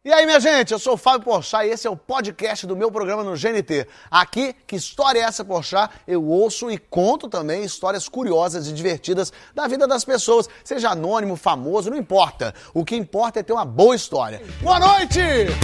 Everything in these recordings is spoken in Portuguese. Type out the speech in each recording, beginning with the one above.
E aí, minha gente, eu sou o Fábio Porchat e esse é o podcast do meu programa no GNT. Aqui, Que História é Essa, Porchat? Eu ouço e conto também histórias curiosas e divertidas da vida das pessoas, seja anônimo, famoso, não importa. O que importa é ter uma boa história. Boa noite!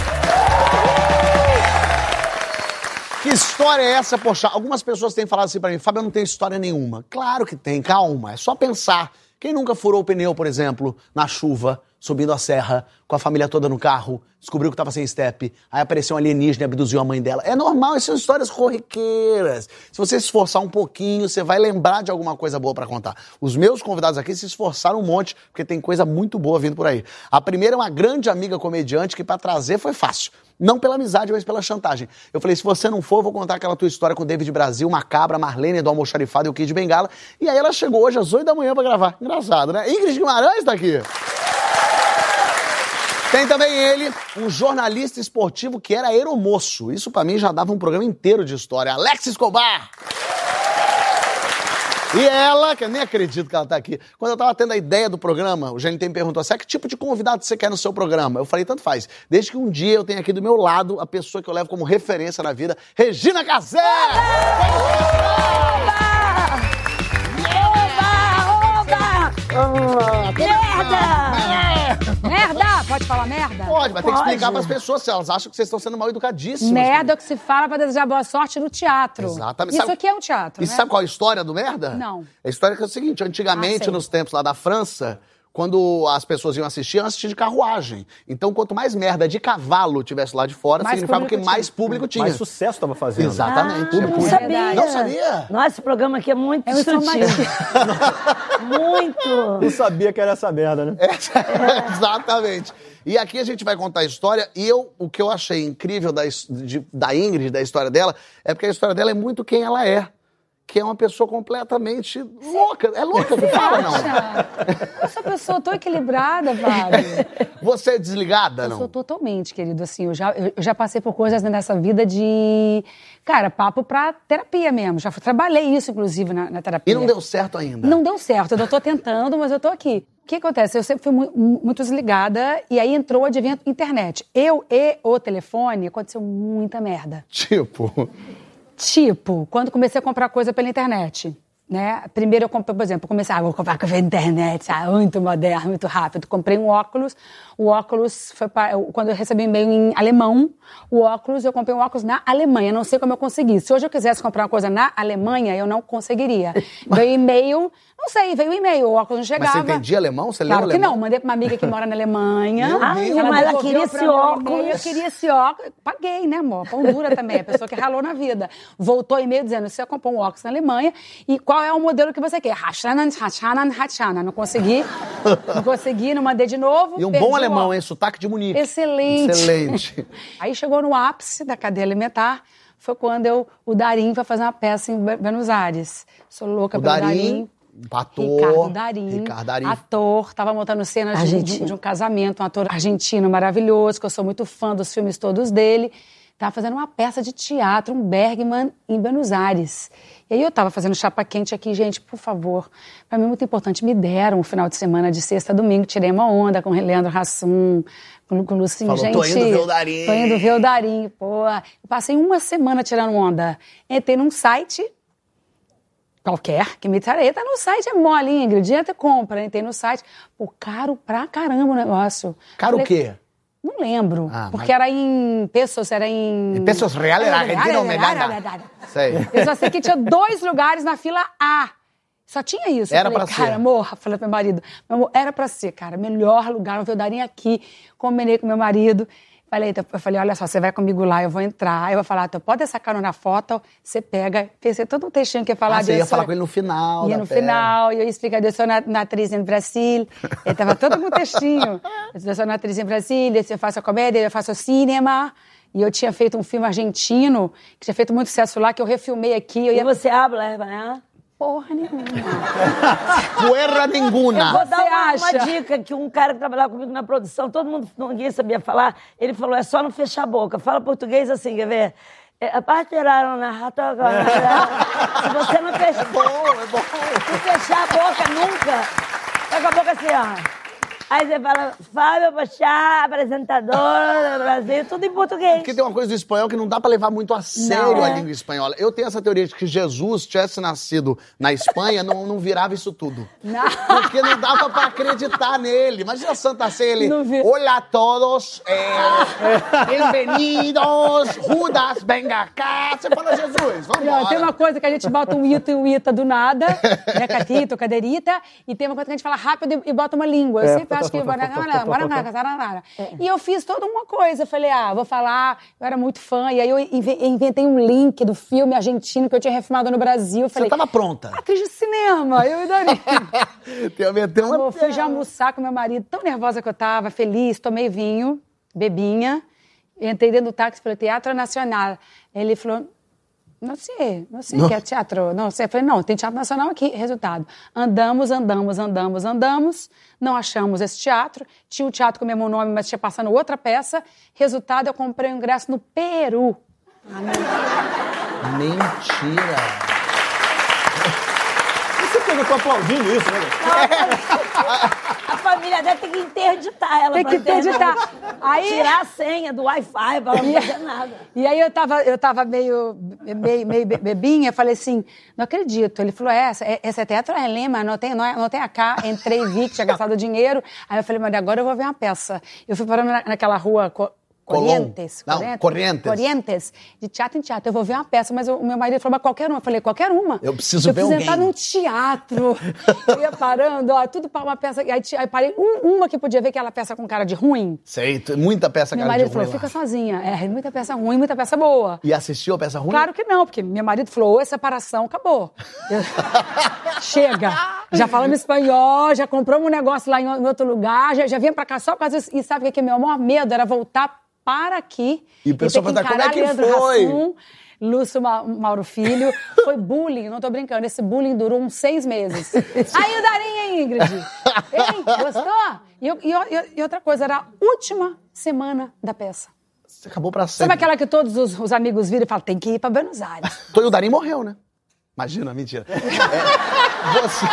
Que história é essa, Porchat? Algumas pessoas têm falado assim pra mim, Fábio, eu não tenho história nenhuma. Claro que tem, calma, é só pensar. Quem nunca furou o pneu, por exemplo, na chuva, subindo a serra, com a família toda no carro, descobriu que tava sem estepe, aí apareceu um alienígena e abduziu a mãe dela. É normal, essas são histórias corriqueiras. Se você se esforçar um pouquinho, você vai lembrar de alguma coisa boa pra contar. Os meus convidados aqui se esforçaram um monte, porque tem coisa muito boa vindo por aí. A primeira é uma grande amiga comediante que pra trazer foi fácil. Não pela amizade, mas pela chantagem. Eu falei, se você não for, eu vou contar aquela tua história com o David Brasil, Macabra, Marlene do Almoxarifado e o Kid Bengala. E aí ela chegou hoje às 8 da manhã pra gravar. Engraçado, né? Ingrid Guimarães tá aqui. Tem também ele, um jornalista esportivo que era aeromoço. Isso pra mim já dava um programa inteiro de história. Alex Escobar! E ela, que eu nem acredito que ela tá aqui. Quando eu tava tendo a ideia do programa, o GNT me perguntou assim, que tipo de convidado você quer no seu programa? Eu falei, tanto faz. Desde que um dia eu tenha aqui do meu lado a pessoa que eu levo como referência na vida, Regina Casé! Merda! Pode falar merda? Pode, mas tem que explicar pras pessoas se elas acham que vocês estão sendo mal educadíssimos. Merda é o que se fala pra desejar boa sorte no teatro. Exatamente. Isso aqui é um teatro, E né? sabe qual é a história do merda? Não. A história é o seguinte, antigamente, sei. nos tempos lá da França, quando as pessoas iam assistir de carruagem. Então, quanto mais merda de cavalo tivesse lá de fora, Mais significava que público mais tinha. público tinha. Mais sucesso tava fazendo. Exatamente. Eu não sabia. Não sabia? Nossa, esse programa aqui é muito Eu sou destrutivo. Muito. Não sabia que era essa merda, né? Exatamente. E aqui a gente vai contar a história, e o que eu achei incrível da Ingrid, da história dela, é porque a história dela é muito quem ela é. Que é uma pessoa completamente louca. É louca que fala, não? Eu sou uma pessoa tão equilibrada, Fábio. Você é desligada, Eu não? sou totalmente, querido, assim, eu já passei por coisas nessa vida de, cara, papo pra terapia mesmo. Já trabalhei isso, inclusive, na terapia. E não deu certo ainda? Não deu certo, eu tô tentando, mas eu tô aqui. O que acontece? Eu sempre fui muito desligada e aí entrou o advento internet. Eu e o telefone, aconteceu muita merda. Tipo, quando comecei a comprar coisa pela internet, né? Primeiro eu comprei, por exemplo, vou comprar coisa pela internet, muito moderno, muito rápido. Comprei um óculos, o óculos foi quando eu recebi um e-mail em alemão, eu comprei um óculos na Alemanha, não sei como eu consegui. Se hoje eu quisesse comprar uma coisa na Alemanha, eu não conseguiria. Veio e-mail, não sei, veio e-mail, o óculos não chegava. Mas você entendia alemão? Você leu Claro que alemão? não, mandei pra uma amiga que mora na Alemanha. Ai, mas ela queria esse óculos. Eu queria esse óculos. Paguei, né, amor? Pão dura também, a pessoa que ralou na vida. Voltou e-mail dizendo, você comprou um óculos na Alemanha e qual é o modelo que você quer? Hachanan. Não consegui, não mandei de novo. E um bom alemão, hein? Sotaque de Munique. Excelente. Excelente. Aí chegou no ápice da cadeia alimentar, foi quando o Darim foi fazer uma peça em Buenos Aires. Sou louca pelo Darim. Ator. Ricardo Darim, ator, tava montando cenas de um casamento, um ator argentino maravilhoso, que eu sou muito fã dos filmes todos dele. Tava fazendo uma peça de teatro, um Bergman, em Buenos Aires. E aí eu tava fazendo chapa quente aqui, gente, por favor, pra mim é muito importante, me deram um final de semana de sexta a domingo, tirei uma onda com o Leandro Hassum, com o Lucinho, falou, gente. tô indo ver o Darim. Tô indo ver o Darim, pô. Eu passei uma semana tirando onda. Entrei num site qualquer, que me trarei, tá no site, é mole, Ingrid, entra e compra, entrei no site, pô, caro pra caramba o negócio. Caro o quê? Não lembro, porque era em pesos, era em... Em pesos reais, era argentino, sei. Eu só sei que tinha 2 lugares na fila A. Só tinha isso. Era eu falei, pra cara, ser. amor, falei pro meu marido, meu amor, era pra ser, cara, melhor lugar, eu daria aqui. Combinei com meu marido. Eu falei, olha só, você vai comigo lá, eu vou entrar. Eu vou falar, pode essa carona na foto, você pega. Pensei todo um textinho que ia falar disso. Você ia falar com ele no final. Ia no final, e eu ia explicar, eu sou na atriz em Brasil. Ele tava todo com um textinho. Eu sou na atriz em Brasil, eu faço a comédia, eu faço o cinema. E eu tinha feito um filme argentino, que tinha feito muito sucesso lá, que eu refilmei aqui. E você habla, né? Porra nenhuma. Guerra nenhuma. Eu vou dar uma acha? dica que um cara que trabalhava comigo na produção, ninguém sabia falar, ele falou, é só não fechar a boca. Fala português assim, quer ver? A parte na rata agora. Se você não fechar... É bom. Se fechar a boca nunca, tá com a boca assim, ó. Aí você fala, Fábio Pochá, apresentador do Brasil, tudo em português. Porque tem uma coisa do espanhol que não dá pra levar muito a sério a língua espanhola. Eu tenho essa teoria de que Jesus tivesse nascido na Espanha, não virava isso tudo. Não. Porque não dava pra acreditar nele. Imagina a Santa Ceia, ele... Não vi. Olá a todos, bem-vindos, Judas, venga cá. Você fala, Jesus, vamos embora. Tem uma coisa que a gente bota um ito e um ita do nada, né, catito, cadeirita, e tem uma coisa que a gente fala rápido e bota uma língua. Eu sempre acho que... E eu fiz toda uma coisa. Eu falei, vou falar, eu era muito fã, e aí eu inventei um link do filme argentino que eu tinha refilmado no Brasil. Eu falei, você tava pronta. Atriz de cinema, eu e Dani. Eu fui já almoçar com meu marido, tão nervosa que eu tava, feliz, tomei vinho, bebinha, entrei dentro do táxi e falei, Teatro Nacional. Ele falou, não sei que é teatro, não sei. Eu falei, não, tem Teatro Nacional aqui. Resultado, andamos, não achamos esse teatro, tinha um teatro com o mesmo nome, mas tinha passando outra peça. Resultado, eu comprei um ingresso no Peru. Mentira. Eu tô aplaudindo isso, né? A família dela tem que interditar ela. Tem que interditar. Aí... Tirar a senha do Wi-Fi pra ela não fazer nada. E aí eu tava meio bebinha, falei assim, não acredito. Ele falou, esse teatro é Lima, não tem AK. Entrei, vi que tinha gastado dinheiro. Aí eu falei, mas agora eu vou ver uma peça. Eu fui parando naquela rua... Corrientes, de teatro em teatro. Eu vou ver uma peça, mas o meu marido falou, mas qualquer uma. Eu falei, qualquer uma. Eu preciso ver alguém. entrar num teatro. Eu ia parando, tudo para uma peça. Aí parei uma que podia ver aquela peça com cara de ruim. Sei, muita peça cara de ruim. Meu marido falou, fica sozinha. Muita peça ruim, muita peça boa. E assistiu a peça ruim? Claro que não, porque meu marido falou, oi, separação, acabou. Chega. Já falamos espanhol, já compramos um negócio lá em outro lugar, já vinha pra cá só por causa disso. E sabe o que é meu maior medo? Era voltar para aqui e o pessoal pergunta, como é que Leandro foi? Hassum, Lúcio Mauro Filho. Foi bullying, não tô brincando. Esse bullying durou uns 6 meses. Aí o Darinha, Ingrid. Hein? Gostou? E outra coisa, era a última semana da peça. Você acabou pra sempre. Sabe aquela que todos os amigos viram e falam, tem que ir pra Buenos Aires. E o Darinha morreu, né? Imagina, mentira. Você...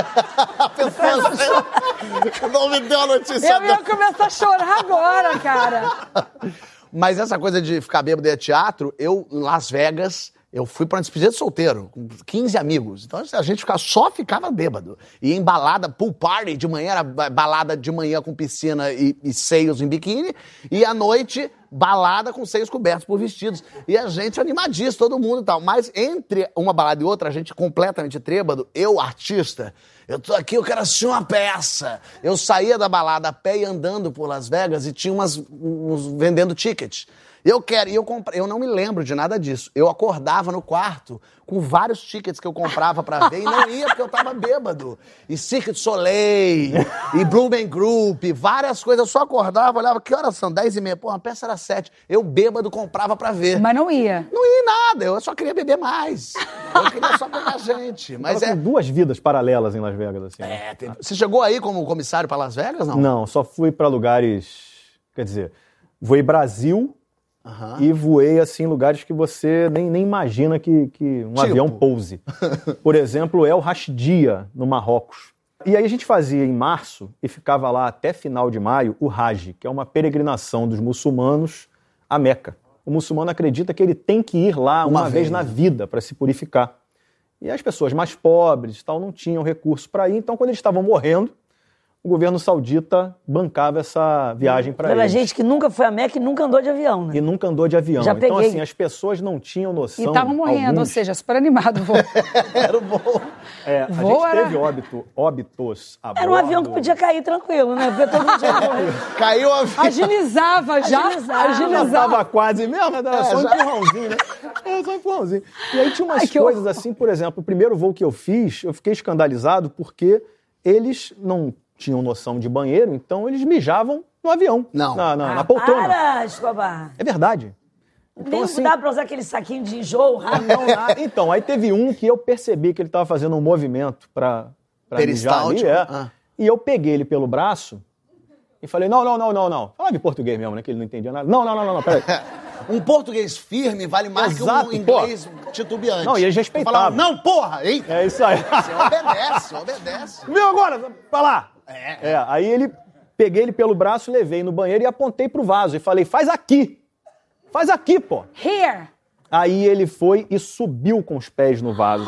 Não me deu a notícia. Eu ia começar a chorar agora, cara. Mas essa coisa de ficar bêbado de teatro, em Las Vegas, eu fui pra uma despedida de solteiro, com 15 amigos. Então a gente só ficava bêbado. E em balada, pool party, de manhã era balada de manhã com piscina e seios em biquíni. E à noite, balada com seios cobertos por vestidos. E a gente animadíssimo, todo mundo e tal. Mas entre uma balada e outra, a gente completamente trêbado, eu, artista, eu tô aqui, eu quero assistir uma peça. Eu saía da balada a pé e andando por Las Vegas e tinha uns vendendo tickets. Eu não me lembro de nada disso. Eu acordava no quarto com vários tickets que eu comprava pra ver e não ia porque eu tava bêbado. E Cirque du Soleil, e Blumen Group, várias coisas. Eu só acordava, olhava, que horas são? 10h30. Pô, a peça era 7. Eu bêbado comprava pra ver. Mas não ia? Não ia em nada, eu só queria beber mais. Eu queria só pegar gente. Mas tem 2 vidas paralelas em Las Vegas, assim. Você chegou aí como comissário pra Las Vegas, não? Não, só fui pra lugares... Quer dizer, voei Brasil... E voei, assim, em lugares que você nem imagina que um avião pouse. Por exemplo, El Rashdia, no Marrocos. E aí a gente fazia em março e ficava lá até final de maio o Hajj, que é uma peregrinação dos muçulmanos a Meca. O muçulmano acredita que ele tem que ir lá uma vez na vida para se purificar. E as pessoas mais pobres tal, não tinham recurso para ir, então quando eles estavam morrendo, o governo saudita bancava essa viagem para eles. Pela gente que nunca foi a Meca e nunca andou de avião, né? E nunca andou de avião. Já então, peguei. assim, as pessoas não tinham noção. E estavam morrendo, ou seja, super animado o voo. Era o voo. A gente teve óbitos a bordo. Era um avião que podia cair tranquilo, né? Porque todo mundo tinha morrido. Caiu o avião. Agilizava já. Já tava quase mesmo, era só um empurrãozinho, né? Era só um empurrãozinho. E aí tinha umas coisas assim, por exemplo, o primeiro voo que eu fiz, eu fiquei escandalizado porque eles não tinham noção de banheiro, então eles mijavam no avião. Não. Na poltrona. Para, Escobar. É verdade. Então, nem assim, dá pra usar aquele saquinho de enjoo, ramão lá. Então, aí teve um que eu percebi que ele estava fazendo um movimento pra mijar ali, e eu peguei ele pelo braço e falei, não. Falava em português mesmo, né, que ele não entendia nada. Não, peraí. Um português firme vale mais que um inglês titubeante. Não, e eles respeitavam. Não, porra, hein? É isso aí. Você obedece. Viu agora? Pra lá. Aí ele Peguei ele pelo braço, levei no banheiro e apontei pro vaso. E falei, faz aqui, pô. Here. Aí ele foi e subiu com os pés no vaso.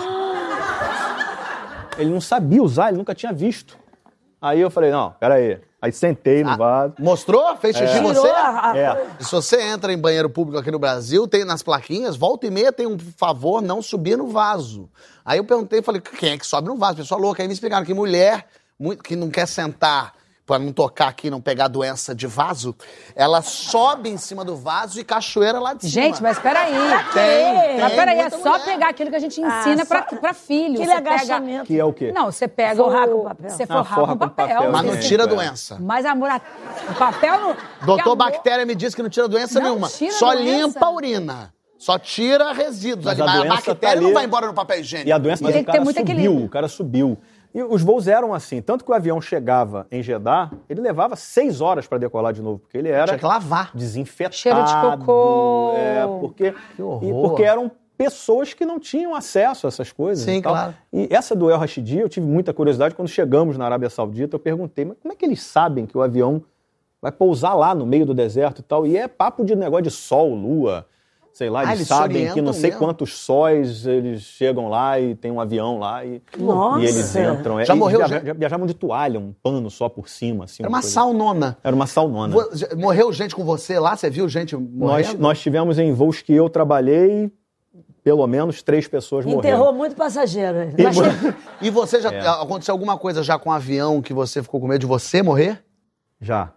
Ele não sabia usar, ele nunca tinha visto. Aí eu falei, não, peraí. Aí sentei no vaso. Mostrou? Fez xixi em você? É. Se você entra em banheiro público aqui no Brasil, tem nas plaquinhas, volta e meia tem um favor não subir no vaso. Aí eu perguntei, falei, quem é que sobe no vaso? Pessoa louca. Aí me explicaram que mulher que não quer sentar pra não tocar aqui, não pegar doença de vaso, ela sobe em cima do vaso e cachoeira lá de cima. Gente, mas peraí. Mas peraí, é só pegar aquilo que a gente ensina pra filho. Aquele agachamento. Que é o quê? Não, você pega Forrar com papel. Você forrar com papel. Mas não tira a doença. Mas, amor, o papel não... Doutor Bactéria me disse que não tira doença nenhuma. Só limpa a urina. Só tira resíduos ali. Mas a bactéria não vai embora no papel higiênico. E a doença, mas tem que ter muito equilíbrio. O cara subiu. E os voos eram assim, tanto que o avião chegava em Jeddah, ele levava 6 horas para decolar de novo, porque ele era... Tinha que lavar. Desinfetado. Cheiro de cocô. Porque, que horror. porque eram pessoas que não tinham acesso a essas coisas. Sim, e tal. claro. E essa do El Rashidi, eu tive muita curiosidade. Quando chegamos na Arábia Saudita, eu perguntei, mas como é que eles sabem que o avião vai pousar lá no meio do deserto e tal? E é papo de negócio de sol, lua... Sei lá, eles sabem que não sei quantos sóis eles chegam lá e tem um avião lá e eles entram. Já morreu? Já viajavam de toalha, um pano só por cima. Assim, Era uma saunona. Era uma saunona. Morreu gente com você lá? Você viu gente morrendo? Nós tivemos em voos que eu trabalhei, pelo menos 3 pessoas morreram. Enterrou muito passageiro. E você já... Aconteceu alguma coisa já com um avião que você ficou com medo de você morrer? Já.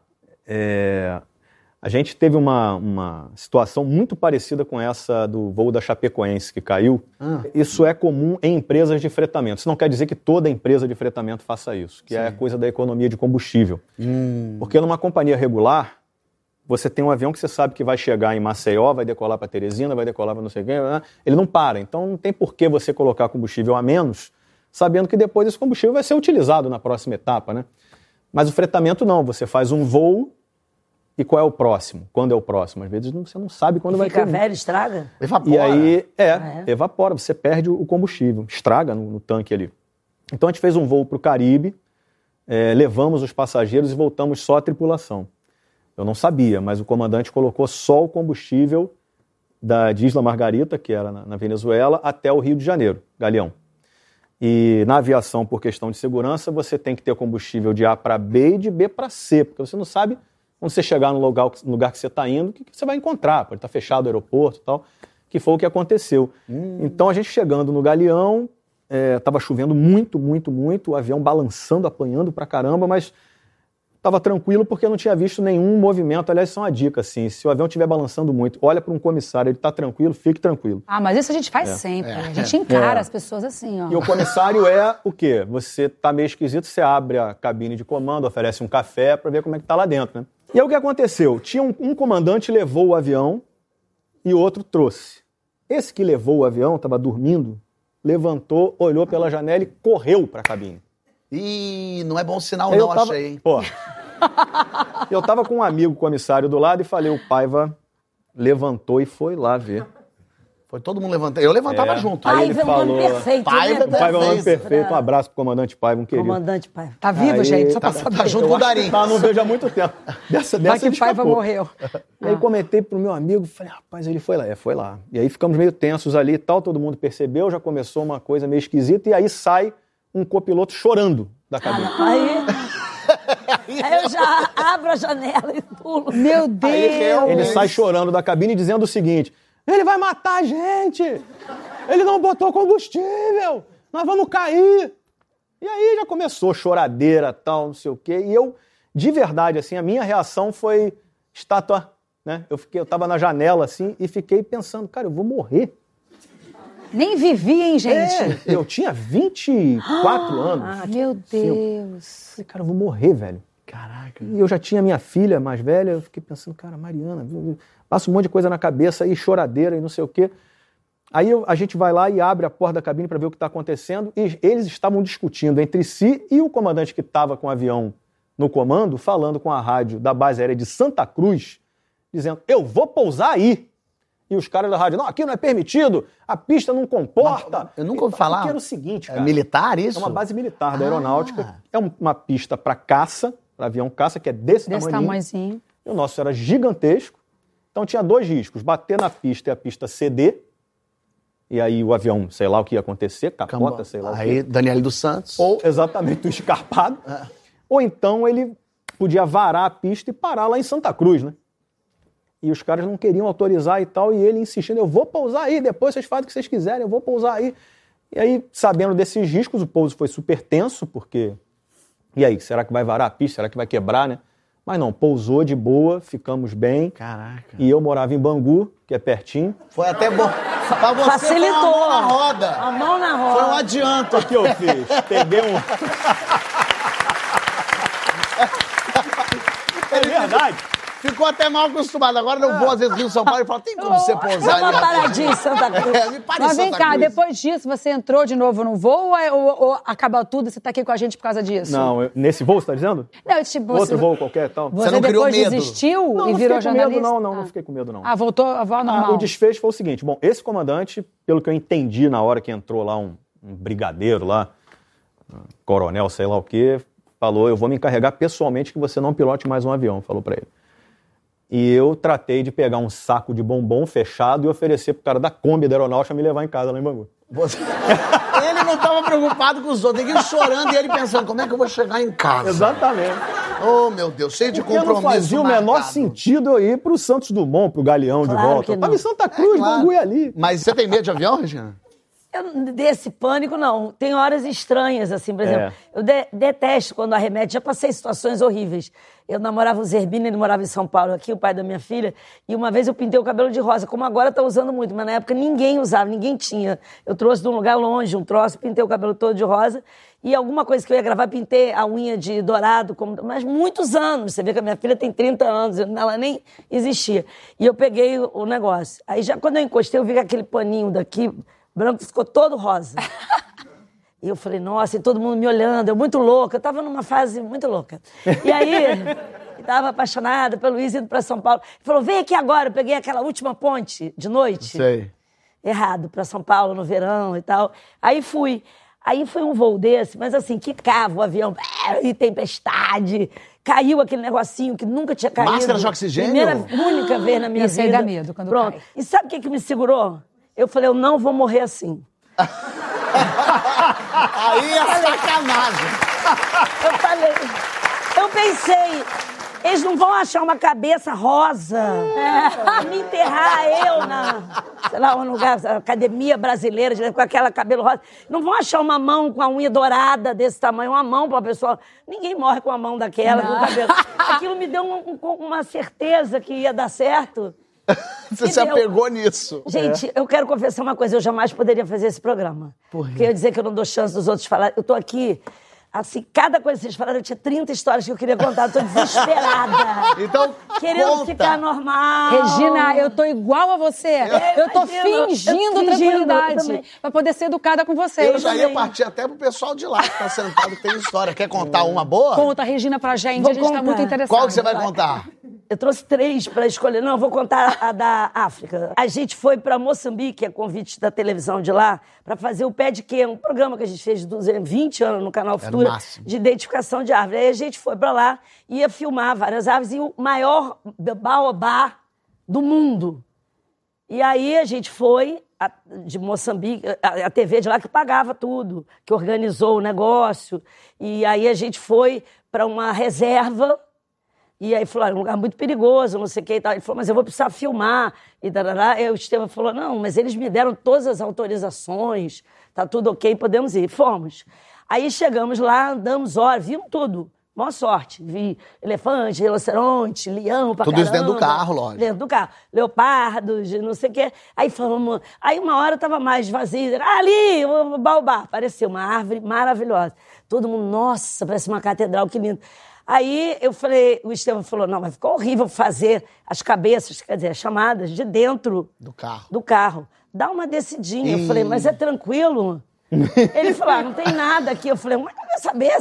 A gente teve uma situação muito parecida com essa do voo da Chapecoense que caiu. Isso é comum em empresas de fretamento. Isso não quer dizer que toda empresa de fretamento faça isso, que é coisa da economia de combustível. Porque numa companhia regular, você tem um avião que você sabe que vai chegar em Maceió, vai decolar para Teresina, vai decolar para não sei quem, ele não para. Então não tem por que você colocar combustível a menos, sabendo que depois esse combustível vai ser utilizado na próxima etapa, né? Mas o fretamento não, você faz um voo. E qual é o próximo? Quando é o próximo? Às vezes você não sabe quando vai ter. Fica velho, estraga? Evapora. E aí, evapora, você perde o combustível, estraga no tanque ali. Então a gente fez um voo para o Caribe, levamos os passageiros e voltamos só a tripulação. Eu não sabia, mas o comandante colocou só o combustível de Isla Margarita, que era na Venezuela, até o Rio de Janeiro, Galeão. E na aviação, por questão de segurança, você tem que ter combustível de A para B e de B para C, porque você não sabe... Quando você chegar no lugar que você está indo, o que você vai encontrar? Pode estar fechado o aeroporto e tal, que foi o que aconteceu. Então, a gente chegando no Galeão, estava chovendo muito, muito, muito, o avião balançando, apanhando pra caramba, mas estava tranquilo porque eu não tinha visto nenhum movimento. Aliás, isso é uma dica, assim, se o avião estiver balançando muito, olha para um comissário, ele está tranquilo, fique tranquilo. Mas isso a gente faz sempre, a gente encara as pessoas assim, ó. E o comissário é o quê? Você está meio esquisito, você abre a cabine de comando, oferece um café para ver como é que está lá dentro, né? E aí o que aconteceu? Tinha um comandante levou o avião e outro trouxe. Esse que levou o avião, estava dormindo, levantou, olhou pela janela e correu para a cabine. Ih, não é bom sinal não, achei, hein? Pô, eu estava com um amigo comissário do lado e falei, o Paiva levantou e foi lá ver. Foi todo mundo levantando. Eu levantava junto. Aí ele falou... Um homem perfeito, Paiva, O Paiva é um homem perfeito. Um abraço pro comandante Paiva, um querido. Comandante Paiva. Tá vivo, Aí, gente? Só pra saber. Tá junto com o Darim. Não vejo há muito tempo. Dessa Vai que ele o Paiva escapou. morreu. E aí comentei pro meu amigo, falei, rapaz, ele foi lá. Foi lá. E aí ficamos meio tensos ali e tal, todo mundo percebeu, já começou uma coisa meio esquisita, e aí sai um copiloto chorando da cabine. Aí eu já abro a janela e pulo. Meu Deus! Ele sai chorando da cabine dizendo o seguinte, ele vai matar a gente! Ele não botou combustível! Nós vamos cair! E aí já começou choradeira, tal, não sei o quê. E eu, de verdade, assim, a minha reação foi estátua, né? Eu tava na janela, assim, e fiquei pensando, cara, eu vou morrer. Nem vivi, hein, gente? Eu tinha 24 anos. Meu Deus. Falei, cara, eu vou morrer, velho. Caraca. E eu já tinha minha filha mais velha, eu fiquei pensando, cara, Mariana, passa um monte de coisa na cabeça, e choradeira, e não sei o quê. Aí a gente vai lá e abre a porta da cabine para ver o que está acontecendo, e eles estavam discutindo entre si, e o comandante que estava com o avião no comando, falando com a rádio da base aérea de Santa Cruz, dizendo, eu vou pousar aí. E os caras da rádio, não, aqui não é permitido, a pista não comporta. Eu nunca ouvi falar. Porque era o seguinte, cara. É militar isso? É uma base militar da aeronáutica. É uma pista para caça, avião caça, que é desse tamanhozinho. E o nosso era gigantesco. Então tinha 2 riscos, bater na pista e a pista ceder, e aí o avião, sei lá o que ia acontecer, capota, sei lá o que. Aí, Daniele dos Santos. Ou, exatamente, o escarpado. Ou então ele podia varar a pista e parar lá em Santa Cruz, né? E os caras não queriam autorizar e tal, e ele insistindo, eu vou pousar aí, depois vocês fazem o que vocês quiserem, eu vou pousar aí. E aí, sabendo desses riscos, o pouso foi super tenso, porque... E aí, será que vai varar a pista? Será que vai quebrar, né? Mas não, pousou de boa, ficamos bem. Caraca. E eu morava em Bangu, que é pertinho. Foi até bom. Pra você Facilitou. foi a mão na roda. A mão na roda. Foi um adianto. O que eu fiz? Peguei um... É verdade. Ficou até mal acostumado. Agora eu vou, às vezes, no São Paulo e falo, tem como você pousar ali? Uma paradinha em Santa Cruz. Me pare em Mas vem Santa cá, Cruz. depois disso, você entrou de novo no voo ou acaba tudo e você tá aqui com a gente por causa disso? Não, nesse voo, você tá dizendo? Não, tipo, Outro voo qualquer e tal? Você não criou depois medo? desistiu Não, e não virou fiquei com medo, jornalista? não fiquei com medo, não. Ah, voltou a voar normal. O desfecho foi o seguinte, bom, esse comandante, pelo que eu entendi na hora que entrou lá um brigadeiro lá, coronel, sei lá o quê, falou, eu vou me encarregar pessoalmente que você não pilote mais um avião, falou pra ele. E eu tratei de pegar um saco de bombom fechado e oferecer pro cara da Kombi da aeronáutica me levar em casa lá em Bangu. Ele não estava preocupado com os outros, ninguém chorando e ele pensando, como é que eu vou chegar em casa? Exatamente. Oh, meu Deus, cheio de Porque compromisso. não fazia o menor marcado. sentido eu ir pro Santos Dumont, pro Galeão de volta. Eu tava em Santa Cruz, Claro. Bangu e ali. Mas você tem medo de avião, Regina? Desse pânico, não. Tem horas estranhas, assim, por exemplo. Eu detesto quando arremete. Já passei situações horríveis. Eu namorava o Zerbini, ele morava em São Paulo, aqui, o pai da minha filha, e uma vez eu pintei o cabelo de rosa, como agora tá usando muito, mas na época ninguém usava, ninguém tinha. Eu trouxe de um lugar longe um troço, pintei o cabelo todo de rosa, e alguma coisa que eu ia gravar, pintei a unha de dourado, mas muitos anos. Você vê que a minha filha tem 30 anos, ela nem existia. E eu peguei o negócio. Aí já quando eu encostei, eu vi que aquele paninho daqui... branco ficou todo rosa. E eu falei, nossa, e todo mundo me olhando, eu muito louca, eu tava numa fase muito louca. E aí, eu tava apaixonada pelo Luiz indo pra São Paulo. Ele falou, vem aqui agora, eu peguei aquela última ponte de noite. Sei. Errado, pra São Paulo, no verão e tal. Aí fui. Aí foi um voo desse, mas assim, quicava o avião, e tempestade, caiu aquele negocinho que nunca tinha caído. Máscara de oxigênio? Primeira, única vez na minha Isso aí vida. dá medo quando Pronto. cai. E sabe o que me segurou? Eu falei, eu não vou morrer assim. Aí é sacanagem. Eu falei, eu pensei, eles não vão achar uma cabeça rosa, me enterrar eu sei lá, um lugar, academia brasileira, com aquela cabelo rosa. Não vão achar uma mão com a unha dourada desse tamanho, uma mão pra pessoa. Ninguém morre com a mão daquela, com o cabelo. Aquilo me deu uma certeza que ia dar certo. Você se apegou nisso. Gente, eu quero confessar uma coisa, eu jamais poderia fazer esse programa. Porque eu ia dizer que eu não dou chance dos outros falar. Eu tô aqui, assim, cada coisa que vocês falaram, eu tinha 30 histórias que eu queria contar, eu tô desesperada. Então, Querendo conta. ficar normal. Regina, eu tô igual a você. Eu tô fingindo tranquilidade também. pra poder ser educada com vocês. Eu já ia partir até pro pessoal de lá que tá sentado, que tem história. Quer contar uma boa? Conta, Regina, pra gente. Vou A gente tá contar. muito interessado. Qual que você vai contar? Eu trouxe 3 para escolher. Não, eu vou contar a da África. A gente foi para Moçambique, a convite da televisão de lá, para fazer o Pé de Quê, um programa que a gente fez de 20 anos no canal Futura, de identificação de árvore. Aí a gente foi para lá, ia filmar várias árvores e o maior baobá do mundo. E aí a gente foi de Moçambique, a TV de lá que pagava tudo, que organizou o negócio. E aí a gente foi para uma reserva. E aí falou, é um lugar muito perigoso, não sei o que e tal. Ele falou, mas eu vou precisar filmar. E aí o Estevam falou, não, mas eles me deram todas as autorizações, tá tudo ok, podemos ir. Fomos. Aí chegamos lá, andamos horas, vimos tudo. Maior sorte. Vi elefante, rinoceronte, leão pra Tudo caramba. isso dentro do carro, lógico. Dentro do carro. Leopardos, não sei o quê. Aí falamos... Aí uma hora tava mais vazio. Ali, o baobá. Parecia uma árvore maravilhosa. Todo mundo, nossa, parece uma catedral, que lindo. Aí eu falei, o Estevam falou, não, vai ficar horrível fazer as cabeças, quer dizer, as chamadas de dentro do carro. Dá uma descidinha. Eu falei, mas é tranquilo? Ele falou, não tem nada aqui. Eu falei, mas não quer saber?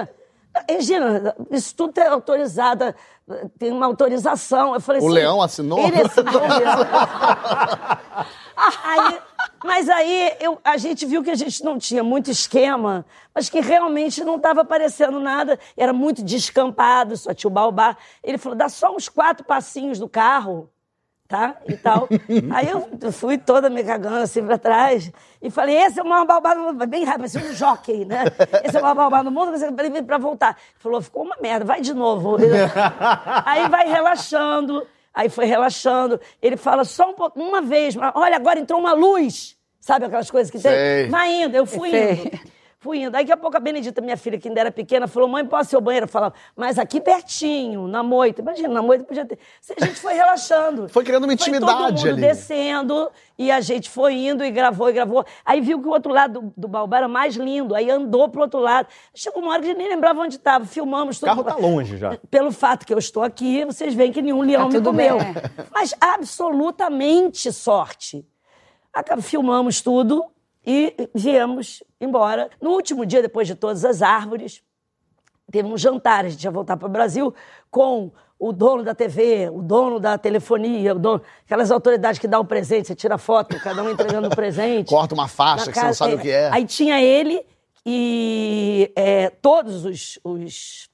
Regina, isso tudo é autorizado, tem uma autorização. Eu falei, o leão assinou? Ele assinou mesmo. Aí Mas aí a gente viu que a gente não tinha muito esquema, mas que realmente não estava aparecendo nada. Era muito descampado, só tinha o baobá. Ele falou, dá só uns 4 passinhos do carro, tá? E tal. Aí eu fui toda me cagando assim pra trás e falei, esse é o maior baobá do mundo. Bem rápido, assim, um jockey, né? Esse é o maior baobá do mundo, você vai pra voltar. Ele falou, ficou uma merda, vai de novo. Aí vai relaxando. Aí foi relaxando. Ele fala só uma vez, mas olha, agora entrou uma luz. Sabe aquelas coisas que tem? Vai indo, eu fui indo. Fui indo. Aí, daqui a pouco, a Benedita, minha filha, que ainda era pequena, falou, mãe, posso ir ao banheiro? Eu falava, mas aqui pertinho, na moita. Imagina, na moita podia ter... A gente foi relaxando. Foi criando uma intimidade ali. Todo mundo descendo, e a gente foi indo e gravou. Aí viu que o outro lado do baobá era mais lindo, aí andou pro outro lado. Chegou uma hora que a gente nem lembrava onde estava. Filmamos tudo. O carro tá longe já. Pelo fato que eu estou aqui, vocês veem que nenhum leão me comeu. Bem, né? Mas absolutamente sorte. Filmamos tudo e viemos embora. No último dia, depois de todas as árvores, teve um jantar. A gente ia voltar para o Brasil com o dono da TV, o dono da telefonia, aquelas autoridades que dão o presente, você tira foto, cada um entregando o presente. Corta uma faixa que você não sabe o que é. Aí tinha ele e todos os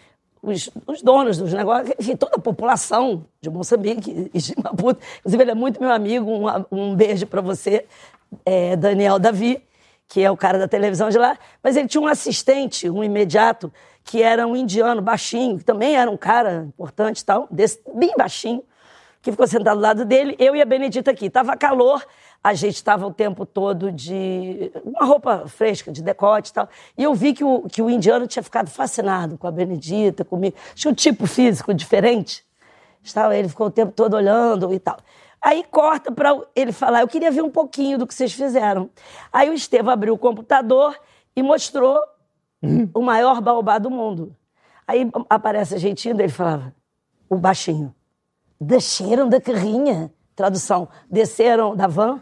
donos dos negócios, enfim, toda a população de Moçambique e de Maputo. Inclusive, ele é muito meu amigo, um beijo para você, Daniel Davi, que é o cara da televisão de lá. Mas ele tinha um assistente, um imediato, que era um indiano baixinho, que também era um cara importante e tal, bem baixinho, que ficou sentado do lado dele, eu e a Benedita aqui. Tava calor, a gente estava o tempo todo de uma roupa fresca, de decote e tal. E eu vi que o indiano tinha ficado fascinado com a Benedita, comigo. Tinha um tipo físico diferente. Ele ficou o tempo todo olhando e tal. Aí corta para ele falar, eu queria ver um pouquinho do que vocês fizeram. Aí o Estevão abriu o computador e mostrou o maior baobá do mundo. Aí aparece a gente indo, ele falava, o baixinho, desceram da carrinha? Tradução, desceram da van.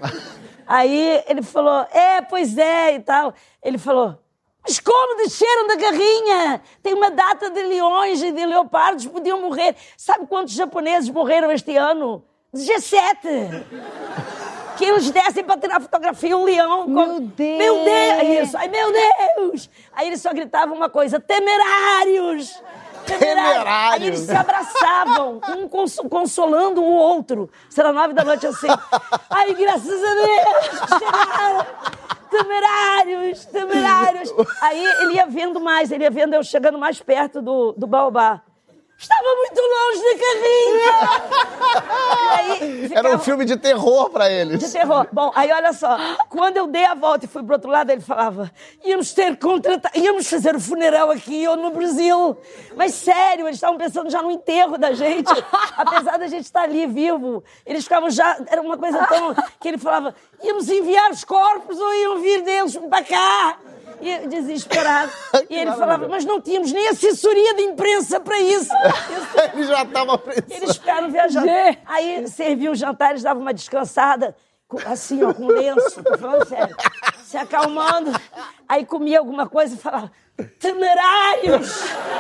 Aí ele falou, pois é, e tal. Ele falou, mas como desceram da carrinha? Tem uma data de leões e de leopardos, podiam morrer. Sabe quantos japoneses morreram este ano? 17. Que eles descem para tirar fotografia, um leão. Meu Deus! Meu Deus! Isso. Ai, meu Deus! Aí ele só gritava uma coisa, temerários! Temerários! Aí eles se abraçavam, um consolando o outro. Será 9 da noite assim. Ai, graças a Deus! Chegaram! Temerários! Temerários! Aí ele ia vendo mais, eu chegando mais perto do baobá. Estava muito longe da carrinha! Era um filme de terror pra eles. De terror. Bom, aí olha só. Quando eu dei a volta e fui pro outro lado, ele falava, íamos fazer o funeral aqui ou no Brasil. Mas sério, eles estavam pensando já no enterro da gente. Apesar da gente estar ali vivo. Eles ficavam já... Era uma coisa tão... Que ele falava, íamos enviar os corpos ou iam vir deles para cá. E desesperado. E ele falava, mas não tínhamos nem assessoria de imprensa para isso. Ele já estava preso. Eles ficaram viajando. Aí serviam o jantar, eles davam uma descansada, assim, ó, com lenço, tô falando sério, se acalmando. Aí comia alguma coisa e falava, temerários!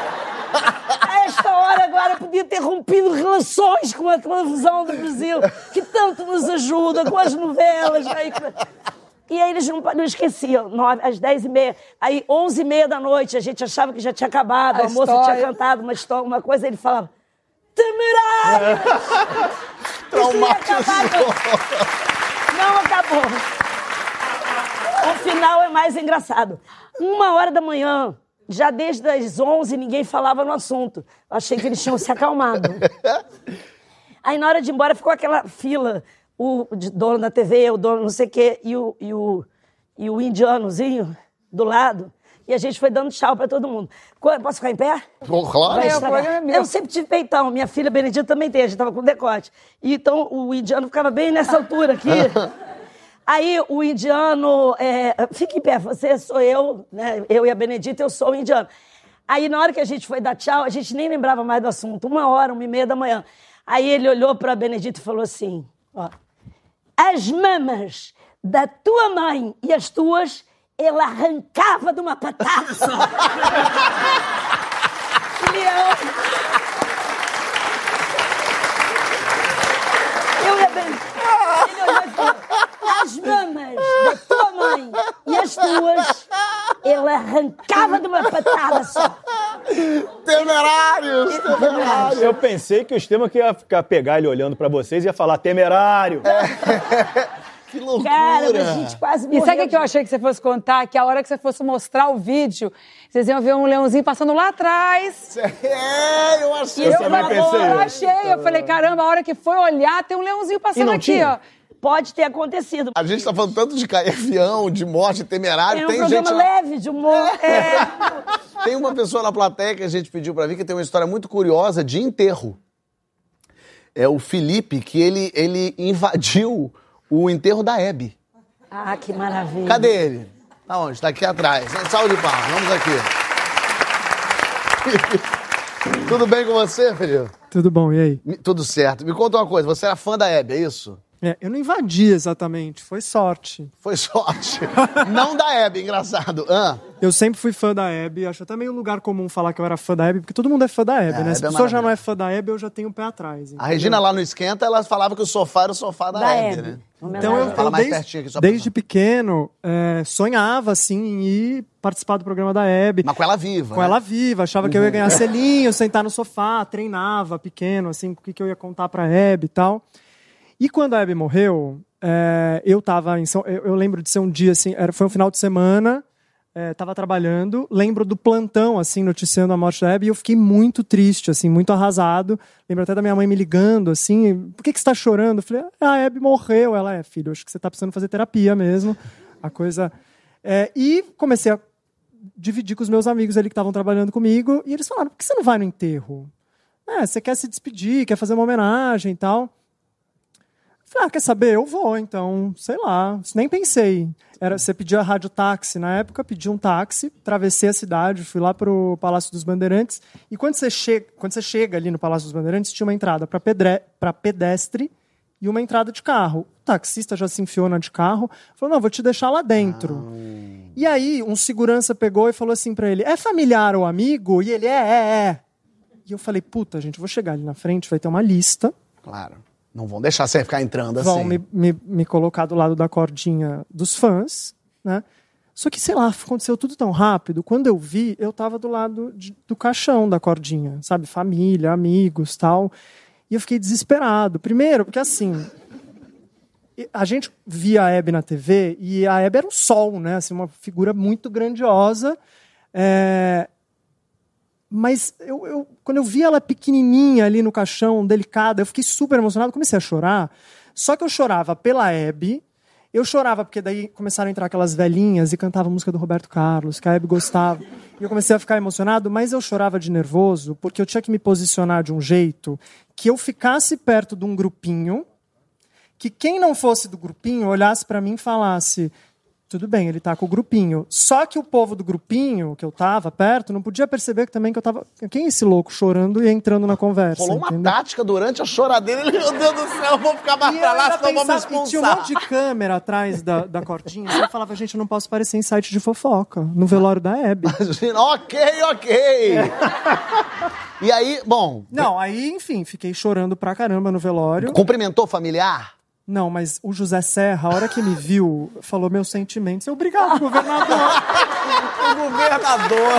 A esta hora agora podia ter rompido relações com a televisão do Brasil, que tanto nos ajuda, com as novelas. E aí eles não esqueciam, às 10h30, aí 11h30 da noite, a gente achava que já tinha acabado, a moça tinha cantado uma coisa, ele falava, temerário! Traumatizou. Não acabou. O final é mais engraçado. 1h da manhã, já desde as 11 ninguém falava no assunto. Eu achei que eles tinham se acalmado. Aí na hora de ir embora ficou aquela fila, o dono da TV, o dono não sei o quê, e o indianozinho do lado. E a gente foi dando tchau pra todo mundo. Posso ficar em pé? Claro. Eu sempre tive peitão. Minha filha Benedita também tem. A gente tava com decote. E então o indiano ficava bem nessa altura aqui. Aí o indiano... fica em pé. Você sou eu, né? Eu e a Benedita, eu sou o indiano. Aí na hora que a gente foi dar tchau, a gente nem lembrava mais do assunto. 1h, 1h30 da manhã. Aí ele olhou pra Benedita e falou assim... Ó, as mamas da tua mãe e as tuas, ele arrancava de uma patada só. Leão. Eu ia bem. Ele olhou e falou, as mamas de uma patada só. Temerários! Eu pensei que o Estevam que ia ficar pegar ele olhando pra vocês e ia falar temerário. Que loucura! Cara, a gente quase morreu. E sabe o que eu achei que você fosse contar? Que a hora que você fosse mostrar o vídeo, vocês iam ver um leãozinho passando lá atrás. Eu achei. Eu falei, caramba, a hora que foi olhar, tem um leãozinho passando aqui, tinha? ó. Pode ter acontecido. A gente tá falando tanto de cair avião, de morte, temerário. Tem um programa leve de humor. Tem uma pessoa na plateia que a gente pediu pra vir que tem uma história muito curiosa de enterro. É o Felipe, que ele invadiu o enterro da Hebe. Ah, que maravilha. Cadê ele? Tá onde? Tá aqui atrás. Salve de palmas. Vamos aqui. Tudo bem com você, Felipe? Tudo bom, e aí? Tudo certo. Me conta uma coisa, você era fã da Hebe, é isso? Eu não invadi exatamente, foi sorte. Foi sorte. Não da Hebe, engraçado. Eu sempre fui fã da Hebe, acho até meio lugar comum falar que eu era fã da Hebe, porque todo mundo é fã da Hebe, né? Se a pessoa já não é fã da Hebe, eu já tenho o pé atrás. Entendeu? A Regina lá no Esquenta, ela falava que o sofá era o sofá da Hebe, né? Então eu desde pequeno sonhava assim em ir participar do programa da Hebe. Mas com ela viva. Com ela viva, achava que eu ia ganhar selinho, sentar no sofá, treinava pequeno, assim, o que eu ia contar pra Hebe e tal. E quando a Hebe morreu, eu tava em eu lembro de ser um dia assim, foi um final de semana, tava trabalhando, lembro do plantão assim noticiando a morte da Hebe e eu fiquei muito triste, assim, muito arrasado. Lembro até da minha mãe me ligando assim, por que você tá chorando? Eu falei, a Hebe morreu. Ela, filho, acho que você tá precisando fazer terapia mesmo. A coisa e comecei a dividir com os meus amigos ali que estavam trabalhando comigo e eles falaram, por que você não vai no enterro? Você quer se despedir, quer fazer uma homenagem e tal. Falei, quer saber? Eu vou, então, sei lá. Nem pensei. Você pedia radiotáxi na época, pedi um táxi, atravessei a cidade, fui lá pro Palácio dos Bandeirantes. E quando você chega ali no Palácio dos Bandeirantes, tinha uma entrada para pedestre e uma entrada de carro. O taxista já se enfiou na de carro, falou, não, vou te deixar lá dentro. E aí, um segurança pegou e falou assim pra ele, é familiar ou amigo? E ele, é. E eu falei, puta, gente, eu vou chegar ali na frente, vai ter uma lista. Claro. Não vão deixar você ficar entrando assim. Vão me colocar do lado da cordinha dos fãs, né? Só que, sei lá, aconteceu tudo tão rápido. Quando eu vi, eu tava do lado do caixão da cordinha, sabe? Família, amigos, tal. E eu fiquei desesperado. Primeiro, porque assim, a gente via a Hebe na TV e a Hebe era um sol, né? Assim, uma figura muito grandiosa. Mas quando eu vi ela pequenininha ali no caixão, delicada, eu fiquei super emocionado, comecei a chorar. Só que eu chorava pela Hebe, eu chorava porque daí começaram a entrar aquelas velhinhas e cantavam a música do Roberto Carlos, que a Hebe gostava. E eu comecei a ficar emocionado, mas eu chorava de nervoso porque eu tinha que me posicionar de um jeito que eu ficasse perto de um grupinho, que quem não fosse do grupinho olhasse para mim e falasse... Tudo bem, ele tá com o grupinho. Só que o povo do grupinho, que eu tava perto, não podia perceber que também que eu tava... Quem é esse louco chorando e entrando na conversa? Rolou uma tática durante a choradeira. Ele, meu Deus do céu, eu vou ficar mais pra lá, senão vou me expulsar. E tinha um monte de câmera atrás da cordinha. E eu falava, gente, eu não posso aparecer em site de fofoca, no velório da Hebe. Ok. E aí, bom... Não, aí, enfim, fiquei chorando pra caramba no velório. Cumprimentou familiar? Não, mas o José Serra, a hora que me viu, falou meus sentimentos. Obrigado, governador. O governador.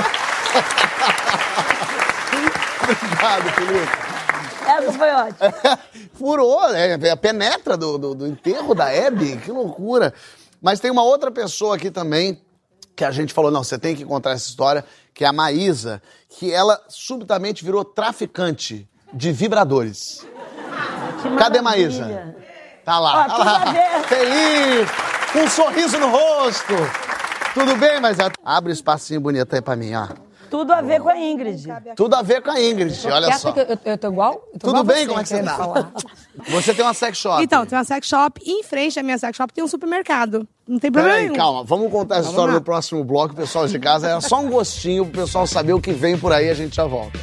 Obrigado, Felipe. Essa foi ótima. Furou, penetra do enterro da Hebe. Que loucura. Mas tem uma outra pessoa aqui também que a gente falou, não, você tem que contar essa história, que é a Maísa, que ela subitamente virou traficante de vibradores. Cadê Maísa? Tá lá. Tudo a ver. Feliz, com um sorriso no rosto. Tudo bem, mas abre um espacinho bonito aí pra mim, ó. Tudo a ver com a Ingrid. Tudo a ver com a Ingrid, olha só. Eu tô igual? Tudo bem? Como é que você tá? Você tem uma sex shop. Então, tem uma sex shop e em frente da minha sex shop tem um supermercado. Não tem problema nenhum. Calma. Vamos contar essa história no próximo bloco. O pessoal de casa, é só um gostinho pro pessoal saber o que vem por aí. A gente já volta.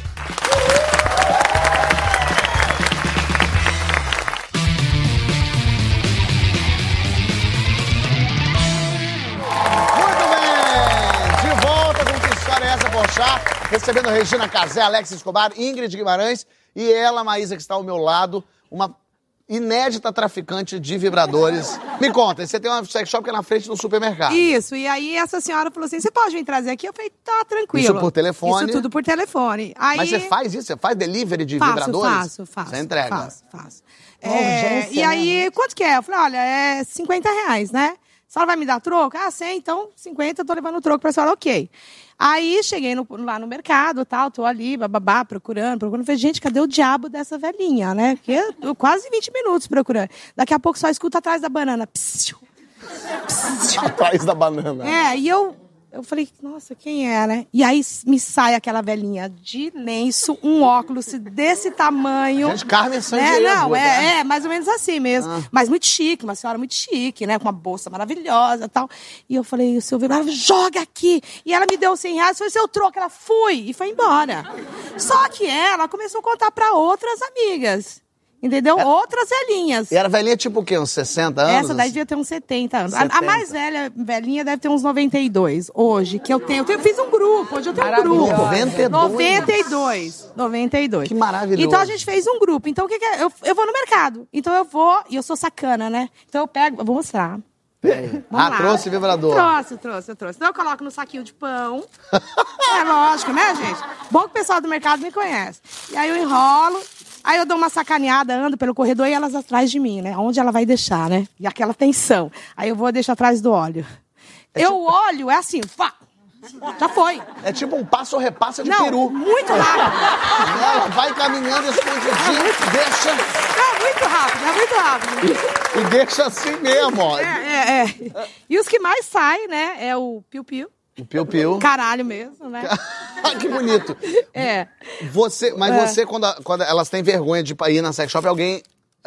Recebendo Regina Casé, Alex Escobar, Ingrid Guimarães e ela, Maísa, que está ao meu lado. Uma inédita traficante de vibradores. Me conta, você tem uma sex shop que é na frente do supermercado. Isso, e aí essa senhora falou assim, você pode vir trazer aqui? Eu falei, tá, tranquilo. Isso por telefone? Isso tudo por telefone. Aí... Mas você faz isso? Você faz delivery de vibradores? Faço. Você entrega? Faço. Urgência, e aí, né? quanto que é? Eu falei, olha, é R$50, né? A senhora vai me dar troco? Ah, sim, então 50, eu tô levando o troco pra senhora, ok. Aí, cheguei lá no mercado, tal, tô ali, bababá, procurando. Falei, gente, cadê o diabo dessa velhinha, né? Porque eu quase 20 minutos procurando. Daqui a pouco só escuto atrás da banana. Psiu, psiu. Atrás da banana. E eu falei, nossa, quem é, né? E aí me sai aquela velhinha de lenço, um óculos desse tamanho. Gente, Carmen Sandiego. Não, mais ou menos assim mesmo. Mas muito chique, uma senhora muito chique, né? Com uma bolsa maravilhosa e tal. E eu falei, o seu vibrador, joga aqui. E ela me deu R$100, foi seu troco. Ela foi e foi embora. Só que ela começou a contar pra outras amigas. Entendeu? Outras velhinhas. E era velhinha tipo o quê? Uns 60 anos? Essa daí devia ter uns 70 anos. 70. A mais velhinha deve ter uns 92 hoje, que eu fiz um grupo, hoje eu tenho um grupo. 92. Que maravilhoso. Então a gente fez um grupo. Então o que é? Eu vou no mercado. Então eu vou, e eu sou sacana, né? Então eu pego, eu vou mostrar. Trouxe vibrador. Trouxe. Então eu coloco no saquinho de pão. É lógico, né, gente? Bom que o pessoal do mercado me conhece. E aí eu enrolo. Aí eu dou uma sacaneada, ando pelo corredor e elas atrás de mim, né? Onde ela vai deixar, né? E aquela tensão. Aí eu vou deixar atrás do óleo. Olho, é assim, pá! Já foi. É tipo um passo ou repassa de peru. Muito rápido. Ela vai caminhando escondidinho, deixa... É muito rápido. E deixa assim mesmo, ó. E os que mais saem, né, é o piu-piu. O piu-piu. Caralho mesmo, né? Que bonito. Você, quando elas têm vergonha de ir na sex shop, alguém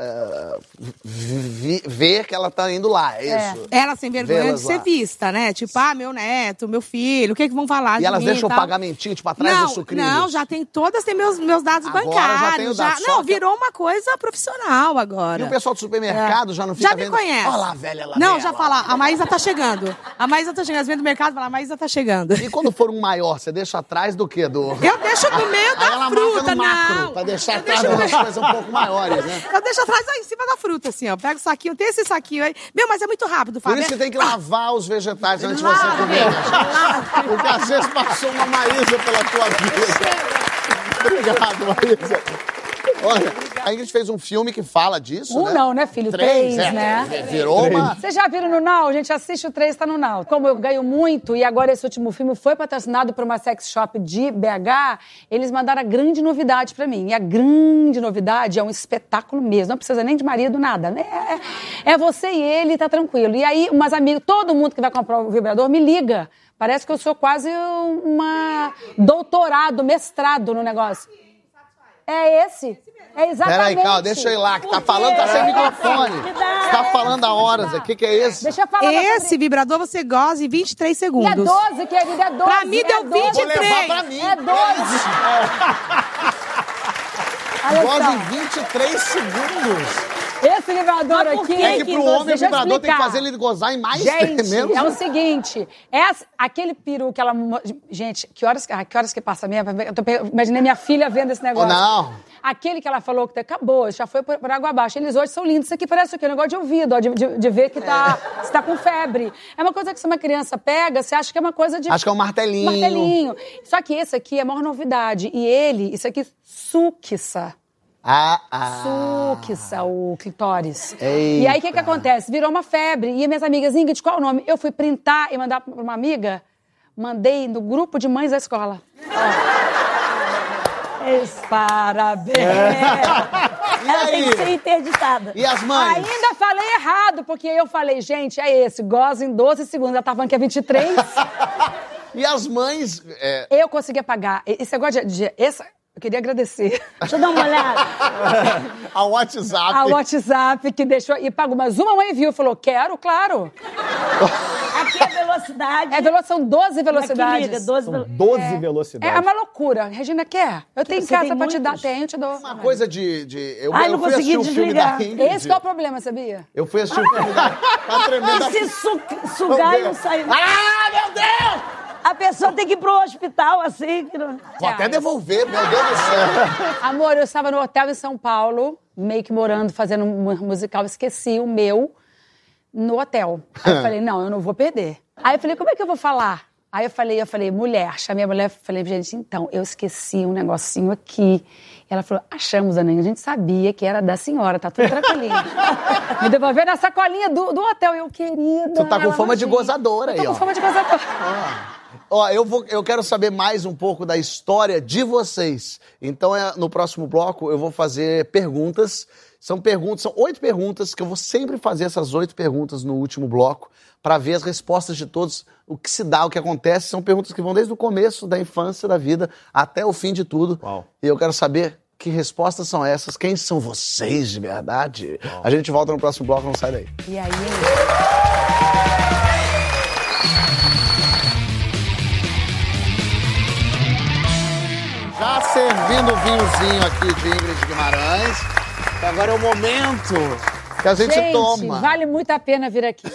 ver que ela tá indo lá, é isso? Elas têm vergonha de ser vista, né? Tipo, meu neto, meu filho, o que vão falar? E elas deixam pagamentinho, tipo, atrás do sucrilho? Não, já tem todas, tem meus dados bancários. Já tem o dado. Não, virou uma coisa profissional agora. E o pessoal do supermercado já não fica vendo? Já me conhece. Olha lá, velha, ela não, já fala, a Maísa tá chegando. As vendas do mercado falam, a Maísa tá chegando. E quando for um maior, você deixa atrás do quê? Eu deixo no meio da fruta, macro, pra deixar atrás de umas coisas um pouco maiores, né? Eu deixo atrás em cima da fruta, assim, ó. Pega o saquinho, tem esse saquinho aí. Mas é muito rápido, Fábio. Por isso que tem que lavar os vegetais antes de você comer. Porque às vezes passou uma Maísa pela tua vida. Obrigado, Maísa. Olha, a gente fez um filme que fala disso, né? Não, né, filho? 3, né? Virou uma... Vocês já viram no Now? A gente assiste o 3, tá no Now. Como eu ganho muito, e agora esse último filme foi patrocinado por uma sex shop de BH, eles mandaram a grande novidade pra mim. E a grande novidade é um espetáculo mesmo. Não precisa nem de marido, nada. É você e ele, tá tranquilo. E aí, umas amigas, todo mundo que vai comprar o vibrador me liga. Parece que eu sou quase uma mestrado no negócio. É esse. É exatamente. Peraí, calma, deixa eu ir lá, que tá falando, tá sem microfone. Você tá falando há horas aqui, que é esse? Deixa eu falar. Esse vibrador você goza em 23 segundos. E é 12, querida, é 12. Pra mim deu 23. Vou levar pra mim. É 12. Goza em 23 segundos. Esse vibrador aqui... É que pro homem o vibrador tem que fazer ele gozar em mais menos. É o seguinte, aquele peru que ela... Gente, que horas que passa mesmo? Imaginei minha filha vendo esse negócio. Não. Aquele que ela falou que acabou, já foi por água abaixo. Eles hoje são lindos. Isso aqui parece o quê? Um negócio de ouvido, ó, de ver que você tá com febre. É uma coisa que se uma criança pega, você acha que é uma coisa de... Acho que é um martelinho. Só que esse aqui é a maior novidade. E isso aqui suquiça. Suquiça o clitóris. Eita. E aí, o que acontece? Virou uma febre. E minhas amigas, Ingrid, qual é o nome? Eu fui printar e mandar pra uma amiga. Mandei no grupo de mães da escola. Parabéns! Ela tem que ser interditada. E as mães? Ainda falei errado, porque eu falei, gente, é esse, goza em 12 segundos. Ela tá falando que é 23. E as mães... Eu consegui pagar. Esse negócio eu queria agradecer. Deixa eu dar uma olhada. Ao WhatsApp. Ao WhatsApp, que deixou... E pagou. Mas uma mãe viu e falou, quero, claro. Aqui é velocidade. São 12 velocidades. Aqui, liga, São 12 velocidades. É uma loucura. Regina, quer? Eu tenho em casa pra te dar. Tenho, te dou. Uma coisa de... Eu não fui consegui assistir o filme da desligar. Ingrid. Esse que é o problema, sabia? Eu fui assistir o filme da... Tá tremendo. E se sugar e não sair... Ah, meu Deus! A pessoa tem que ir pro hospital, assim. Que não... Vou até devolver, meu Deus do céu. Amor, eu estava no hotel em São Paulo, meio que morando, fazendo um musical, esqueci o meu no hotel. Aí eu falei, não, eu não vou perder. Aí eu falei, como é que eu vou falar? Aí eu falei, mulher, chamei a mulher, falei, gente, então, eu esqueci um negocinho aqui. Ela falou, achamos, Dona, a gente sabia que era da senhora, tá tudo tranquilinho. Me devolveram a sacolinha do hotel, eu querida. Tu tá com fama de gozadora aí, ó. Tô com fama de gozadora. Ó, eu quero saber mais um pouco da história de vocês. Então, no próximo bloco, eu vou fazer perguntas. São 8 perguntas, que eu vou sempre fazer essas 8 perguntas no último bloco, para ver as respostas de todos, o que se dá, o que acontece. São perguntas que vão desde o começo da infância, da vida, até o fim de tudo. Uau. E eu quero saber que respostas são essas, quem são vocês de verdade. Uau. A gente volta no próximo bloco, não sai daí. E aí? Já servindo o vinhozinho aqui de Ingrid Guimarães. Agora é o momento que a gente toma. Vale muito a pena vir aqui.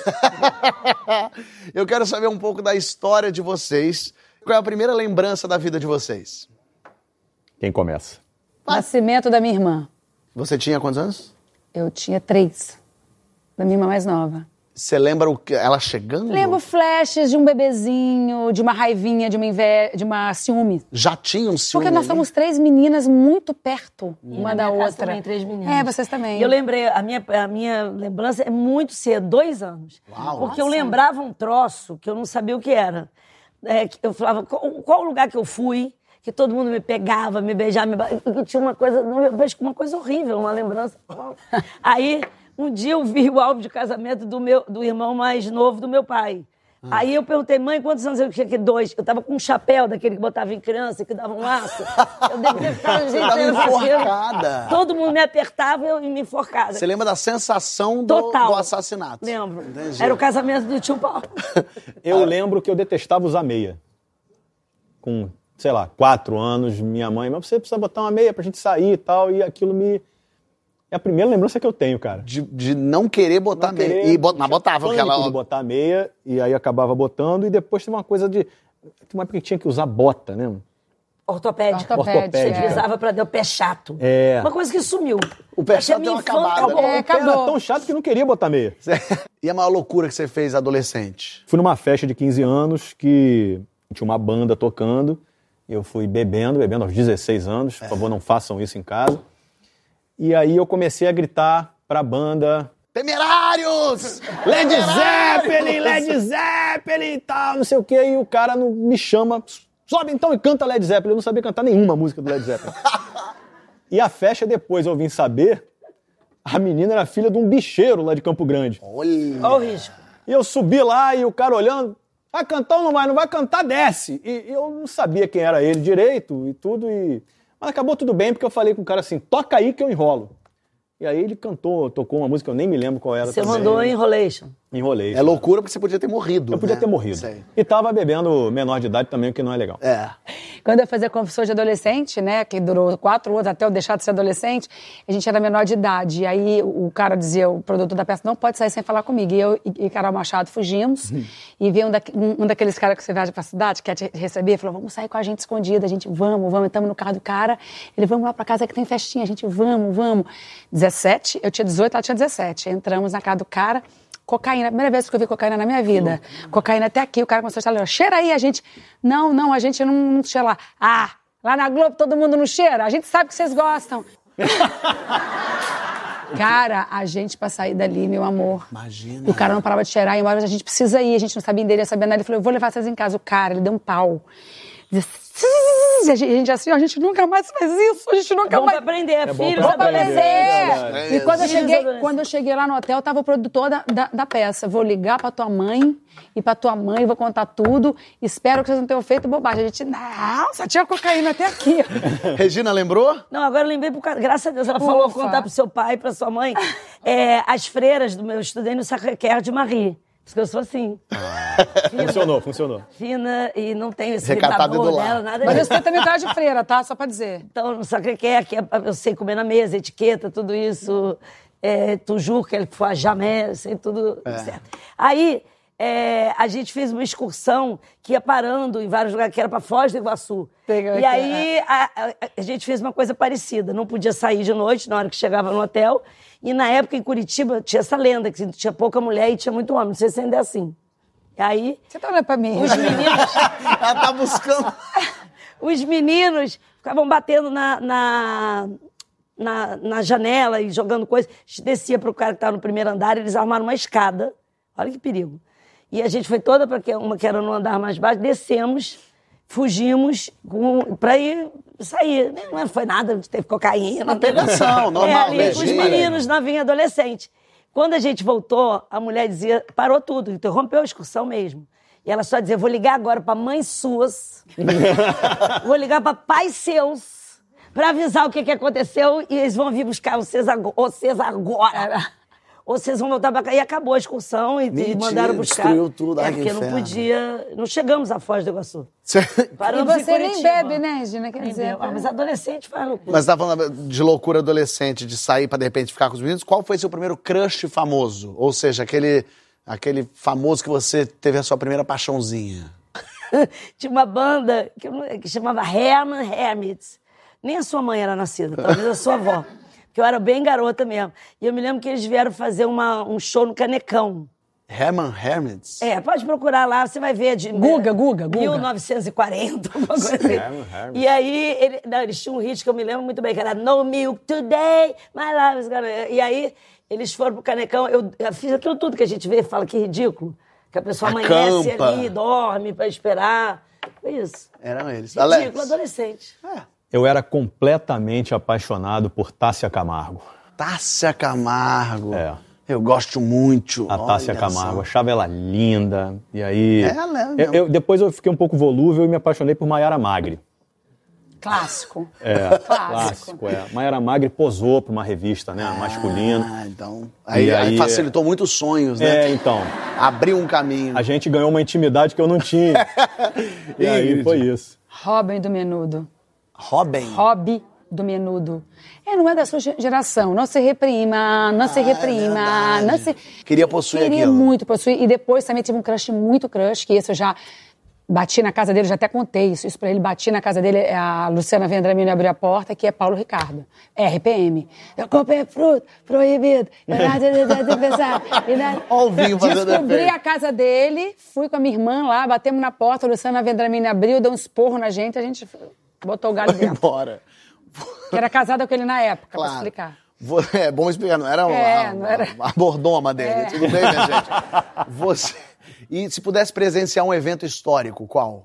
Eu quero saber um pouco da história de vocês. Qual é a primeira lembrança da vida de vocês? Quem começa? Nascimento da minha irmã. Você tinha quantos anos? Eu tinha 3. Da minha irmã mais nova. Você lembra ela chegando? Lembro flashes de um bebezinho, de uma raivinha, de uma inveja, de uma ciúme. Já tinha um ciúme? Porque nós somos 3 meninas muito perto uma da outra. Também, 3 meninas. Vocês também. E eu lembrei, a minha lembrança é muito cedo, 2 anos. Uau. Porque eu lembrava um troço que eu não sabia o que era. Eu falava, qual lugar que eu fui, que todo mundo me pegava, me beijava, que tinha uma coisa, eu vejo uma coisa horrível, uma lembrança. Aí... Um dia eu vi o álbum de casamento do irmão mais novo do meu pai. Aí eu perguntei, mãe, quantos anos eu tinha? 2. Eu tava com um chapéu daquele que botava em criança, que dava um laço. Eu devia ficar... Você tava enforcada. Todo mundo me apertava e eu me enforcada. Você lembra da sensação do assassinato? Lembro. Entendi. Era o casamento do tio Paulo. Eu lembro que eu detestava usar meia. Com, sei lá, 4 anos, minha mãe, mas você precisa botar uma meia pra gente sair e tal, e aquilo me... É a primeira lembrança que eu tenho, cara. De não querer botar meia. Mas botava, porque ela... de botar meia, e aí acabava botando, e depois tem uma coisa de... Tem uma época que tinha que usar bota, né? Ortopédica. Ortopédica. Você utilizava pra dar o pé chato. É. Uma coisa que sumiu. O pé chato deu uma acabada. O pé era tão chato que não queria botar meia. E a maior loucura que você fez adolescente? Fui numa festa de 15 anos que tinha uma banda tocando. Eu fui bebendo aos 16 anos. Por favor, não façam isso em casa. E aí eu comecei a gritar pra banda... Temerários! Led Zeppelin e tal, não sei o quê. E o cara me chama, sobe então e canta Led Zeppelin. Eu não sabia cantar nenhuma música do Led Zeppelin. E a festa depois, eu vim saber, a menina era filha de um bicheiro lá de Campo Grande. Olha o risco. E eu subi lá e o cara olhando, vai cantar ou não vai? Não vai cantar, desce. E eu não sabia quem era ele direito e tudo. Mas acabou tudo bem, porque eu falei com o cara assim, toca aí que eu enrolo. E aí ele tocou uma música, eu nem me lembro qual era. Você também. mandou Enrolation. Enrolation. É loucura porque você podia ter morrido. Eu podia ter morrido. Sei. E tava bebendo menor de idade também, o que não é legal. É. Quando eu fazia Confissões de Adolescente, né, que durou 4 anos até eu deixar de ser adolescente, a gente era menor de idade. E aí o cara dizia, o produtor da peça, não pode sair sem falar comigo. E eu e Carol Machado fugimos. E veio um daqueles caras que você viaja pra cidade, quer te receber, falou, vamos sair com a gente escondida. A gente, vamos. Estamos no carro do cara. Ele, vamos lá pra casa que tem festinha. A gente, vamos. 17, eu tinha 18, ela tinha 17. Entramos na casa do cara. Cocaína, primeira vez que eu vi cocaína na minha vida. Cocaína até aqui, o cara começou a falar, cheira aí, a gente... Não, a gente não cheira lá. Ah, lá na Globo todo mundo não cheira, a gente sabe que vocês gostam. Cara, a gente pra sair dali, meu amor. Imagina. E o cara não parava de cheirar, e uma hora a gente precisa ir, a gente não sabia endereço, sabia nada. Ele falou, eu vou levar vocês em casa. O cara, ele deu um pau. E a gente assim, a gente nunca mais faz isso, a gente nunca mais... aprender, filhos Vamos aprender. E É quando eu cheguei lá no hotel, tava o produtor da peça. Vou ligar pra tua mãe e pra tua mãe, vou contar tudo. Espero que vocês não tenham feito bobagem. A gente, não, só tinha cocaína até aqui. Regina, lembrou? Não, agora eu lembrei, graças a Deus, ela falou contar pro seu pai, pra sua mãe. As freiras do meu, eu estudei no Sacré-Cœur de Marie. Porque eu sou assim. Funcionou. Fina e não tenho esse Recatada sabor do lar. dela, nada Mas disso. eu também tava de freira, tá? Só pra dizer. Então, no Sacré-Cœur, que eu sei comer na mesa, etiqueta, tudo isso. Toujours, que ele foi jamais, sei tudo certo. Aí, a gente fez uma excursão que ia parando em vários lugares, que era para Foz do Iguaçu. E aí a gente fez uma coisa parecida. Não podia sair de noite na hora que chegava no hotel. E na época em Curitiba tinha essa lenda, que tinha pouca mulher e tinha muito homem. Não sei se ainda é assim. E aí... Você tá olhando pra mim. Os meninos... Ela tá buscando... Os meninos ficavam batendo na janela e jogando coisas. A gente descia pro cara que estava no primeiro andar, eles armaram uma escada. Olha que perigo. E a gente foi toda para uma que era no andar mais baixo, descemos, fugimos para ir sair. Não foi nada, teve cocaína. Uma pegação, normal, ali, os meninos, novinha, adolescente. Quando a gente voltou, a mulher dizia, parou tudo, interrompeu a excursão mesmo. E ela só dizia, vou ligar agora para mães suas, vou ligar para pais seus, para avisar o que aconteceu e eles vão vir buscar vocês agora. Ou vocês vão voltar pra cá. E acabou a excursão e mandaram buscar. Destruiu tudo. Porque não podia... Não chegamos à Foz do Iguaçu. E você nem bebe, né, Regina? Quer dizer... Mas adolescente faz loucura. Mas você tá falando de loucura adolescente, de sair pra, de repente, ficar com os meninos. Qual foi seu primeiro crush famoso? Ou seja, aquele famoso que você teve a sua primeira paixãozinha. Tinha uma banda que chamava Herman Hermits. Nem a sua mãe era nascida, talvez a sua avó. Que eu era bem garota mesmo. E eu me lembro que eles vieram fazer um show no Canecão. Herman Hermits? Pode procurar lá, você vai ver. Guga. 1940, uma coisa assim. E aí, eles tinham um hit que eu me lembro muito bem, que era No Milk Today, My Life is Gonna... E aí, eles foram pro Canecão, eu fiz aquilo tudo que a gente vê e fala que ridículo. Que a pessoa amanhece ali, dorme pra esperar. Foi isso. Eram eles. Ridículo, adolescente. Eu era completamente apaixonado por Tássia Camargo. Tássia Camargo. Eu gosto muito. A Tássia Camargo. Achava ela linda. E aí... depois eu fiquei um pouco volúvel e me apaixonei por Maiara Magri. Clássico. Clássico. Maiara Magri posou para uma revista, né, masculina. Então. Aí facilitou muito os sonhos, né? Então. Abriu um caminho. A gente ganhou uma intimidade que eu não tinha. E aí foi isso. Robin do Menudo. Robin do Menudo. Não é da sua geração. Não se reprima, não se reprima. Não se... Queria possuir aquilo. Queria muito possuir. E depois também tive um crush, que esse eu já bati na casa dele, já até contei isso pra ele. Bati na casa dele, a Luciana Vendramini abriu a porta, que é Paulo Ricardo. RPM. Eu comprei fruto, proibido. Olha o vinho fazendo Descobri a casa dele, fui com a minha irmã lá, batemos na porta, a Luciana Vendramini abriu, deu um esporro na gente, a gente... botou o galho dentro. Embora. Que era casada com ele na época, claro. Pra explicar. É bom explicar, não era a bordoma dele. Tudo bem, minha gente? E se pudesse presenciar um evento histórico, qual?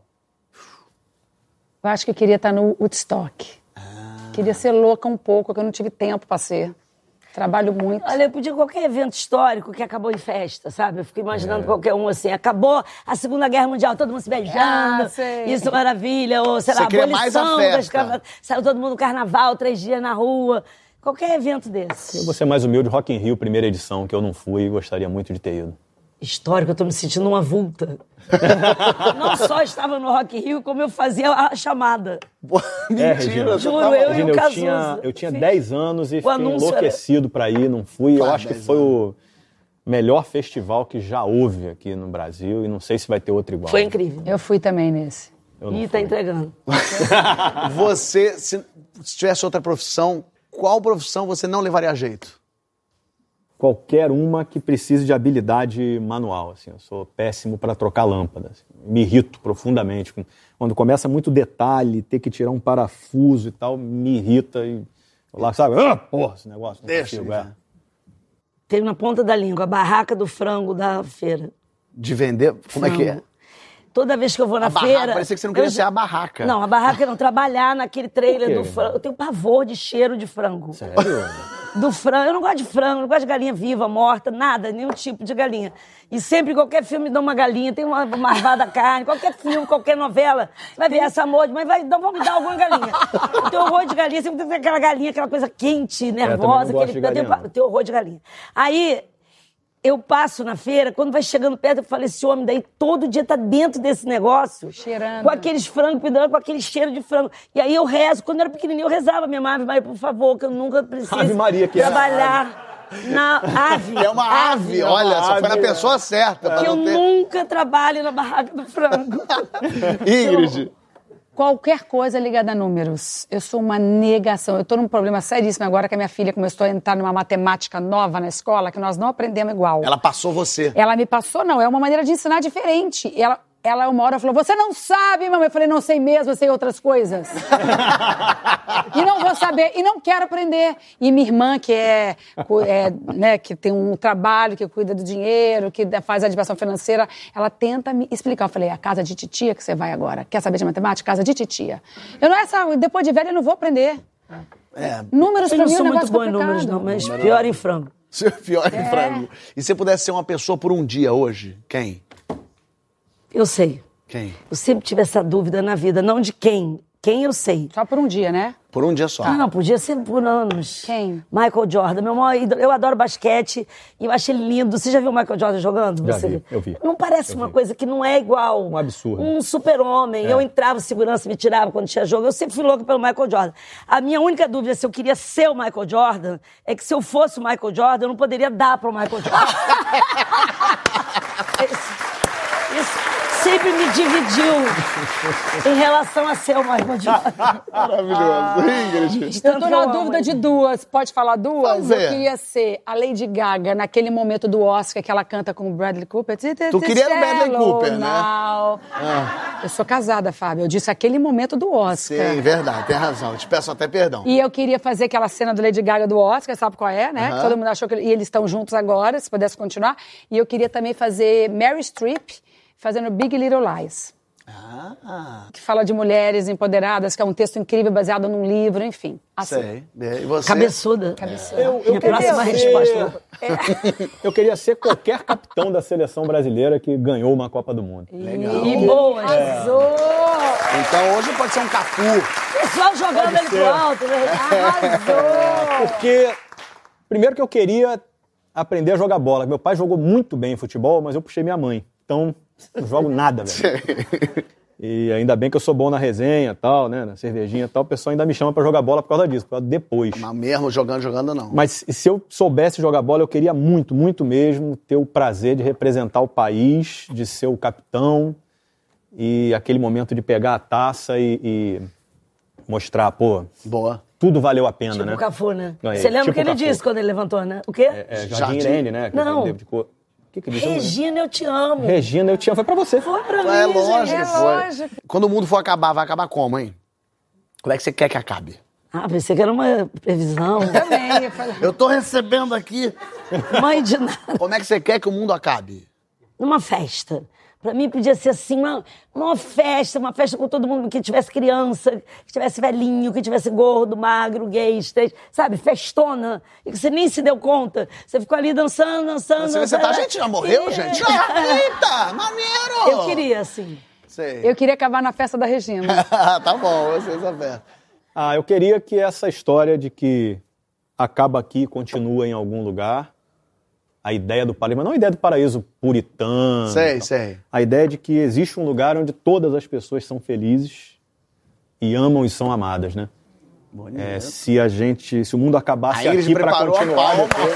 Eu acho que eu queria estar no Woodstock. Queria ser louca um pouco, que eu não tive tempo pra ser. Trabalho muito. Olha, eu podia qualquer evento histórico que acabou em festa, sabe? Eu fico imaginando qualquer um assim. Acabou a Segunda Guerra Mundial, todo mundo se beijando. Isso, maravilha. Ou, sei lá, abolição da escravatura. Saiu todo mundo no carnaval, 3 dias na rua. Qualquer evento desse. Eu vou ser mais humilde, Rock in Rio, primeira edição, que eu não fui e gostaria muito de ter ido. Histórico, eu tô me sentindo uma vulta. Não só estava no Rock in Rio, como eu fazia a chamada. Mentira, juro, eu e o Cazuza. Eu tinha 10 anos e fiquei enlouquecido pra ir, não fui. Eu acho que foi o melhor festival que já houve aqui no Brasil e não sei se vai ter outro igual. Foi incrível. Eu fui também nesse. E tá entregando. Você, se tivesse outra profissão, qual profissão você não levaria a jeito? Qualquer uma que precise de habilidade manual. Assim, eu sou péssimo para trocar lâmpada. Assim, me irrito profundamente. Quando começa muito detalhe, ter que tirar um parafuso e tal, me irrita. E eu lá, sabe? Esse negócio não consigo. Tem na ponta da língua, a barraca do frango da feira. De vender? Como é que é? Toda vez que eu vou na feira... Parecia que você não queria ser a barraca. Não, a barraca não. Trabalhar naquele trailer do frango. Eu tenho pavor de cheiro de frango. Sério? Do frango. Eu não gosto de frango, não gosto de galinha viva, morta, nada, nenhum tipo de galinha. E sempre, qualquer filme, dá uma galinha, tem uma marvada carne, qualquer filme, qualquer novela, vai ver essa moda, mas vão me dar alguma galinha. Eu tenho horror de galinha, sempre tem aquela galinha, aquela coisa quente, nervosa. Eu tenho horror de galinha. Aí... eu passo na feira, quando vai chegando perto, eu falo, esse homem daí todo dia tá dentro desse negócio. Cheirando. Com aqueles frangos pendurando, com aquele cheiro de frango. E aí eu rezo. Quando eu era pequenininha, eu rezava, minha Ave Maria, por favor, que eu nunca preciso Ave Maria, que trabalhar Na ave. É uma ave, olha, só foi na pessoa certa. Que eu nunca trabalho na barraca do frango. Ingrid. Qualquer coisa ligada a números. Eu sou uma negação. Eu estou num problema seríssimo agora que a minha filha começou a entrar numa matemática nova na escola que nós não aprendemos igual. Ela passou você. Ela me passou, não. É uma maneira de ensinar diferente. Ela uma hora falou, você não sabe, mamãe. Eu falei, não sei mesmo, eu sei outras coisas. E não vou saber, e não quero aprender. E minha irmã, né, que tem um trabalho, que cuida do dinheiro, que faz a administração financeira, ela tenta me explicar. Eu falei, a casa de titia que você vai agora. Quer saber de matemática? Casa de titia. Depois de velha, eu não vou aprender. Números pra mim é um negócio complicado. Eu não sou muito boa em números, não, mas pior em frango. Pior em frango. E se você pudesse ser uma pessoa por um dia hoje, quem? Eu sei. Quem? Eu sempre tive essa dúvida na vida, não de quem. Quem eu sei. Só por um dia, né? Por um dia só. Não, podia ser por anos. Quem? Michael Jordan, meu maior ídolo. Eu adoro basquete e eu achei ele lindo. Você já viu o Michael Jordan jogando? Já vi, eu vi. Não parece uma coisa que não é igual. Um absurdo. Um super-homem. Eu entrava, segurança me tirava quando tinha jogo. Eu sempre fui louca pelo Michael Jordan. A minha única dúvida se eu queria ser o Michael Jordan é que se eu fosse o Michael Jordan, eu não poderia dar pro Michael Jordan. Isso sempre me dividiu em relação a ser o Michael Jordan. Maravilhoso. Ingrid. Eu tô na dúvida de duas. Pode falar duas? Eu queria ser a Lady Gaga naquele momento do Oscar que ela canta com o Bradley Cooper. Tu queria o Bradley Cooper, né? Eu sou casada, Fábio. Eu disse aquele momento do Oscar. Sim, verdade. Tem razão. Eu te peço até perdão. E eu queria fazer aquela cena do Lady Gaga do Oscar, sabe qual é, né? Que todo mundo achou que... E eles estão juntos agora, se pudesse continuar. E eu queria também fazer Meryl Streep fazendo Big Little Lies. Que fala de mulheres empoderadas, que é um texto incrível, baseado num livro, enfim. Assim. Sei. E você? Cabeçuda. Eu próxima resposta. Eu queria ser qualquer capitão da seleção brasileira que ganhou uma Copa do Mundo. Legal. E boa. Arrasou! Então hoje pode ser um Cafu. Pessoal jogando ele pro alto, né? Arrasou! Porque, primeiro que eu queria aprender a jogar bola. Meu pai jogou muito bem futebol, mas eu puxei minha mãe. Então, não jogo nada, velho. E ainda bem que eu sou bom na resenha e tal, né? Na cervejinha e tal. O pessoal ainda me chama pra jogar bola por causa disso, por causa depois. Mas mesmo jogando, não. Mas se eu soubesse jogar bola, eu queria muito, muito mesmo ter o prazer de representar o país, de ser o capitão e aquele momento de pegar a taça e mostrar, pô... Boa. Tudo valeu a pena, Tipo né? o Cafu, né? Ganhei. Você lembra o Tipo que ele Cafu. disse quando ele levantou, né? O quê? Jardim Irene, né? Não. O que ele disse? Regina, eu te amo. Regina, eu te amo. Foi pra você. Foi pra mim, É lógico, gente. foi. Quando o mundo for acabar, vai acabar como, hein? Como é que você quer que acabe? Pensei que era uma previsão. Também. Eu falei, Eu tô recebendo aqui. Mãe de nada. Como é que você quer que o mundo acabe? Numa festa. Pra mim podia ser assim, uma festa com todo mundo, que tivesse criança, que tivesse velhinho, que tivesse gordo, magro, gay, straight, sabe? Festona. E que você nem se deu conta. Você ficou ali dançando. A gente já morreu, gente? Eita, maneiro! Eu queria, assim. Sei. eu queria acabar na festa da Regina. Tá bom, vocês abertos. Eu queria que essa história de que acaba aqui e continua em algum lugar, a ideia do paraíso, mas não a ideia do paraíso puritano. Sei. A ideia de que existe um lugar onde todas as pessoas são felizes e amam e são amadas, né? Se o mundo acabasse aqui para continuar depois...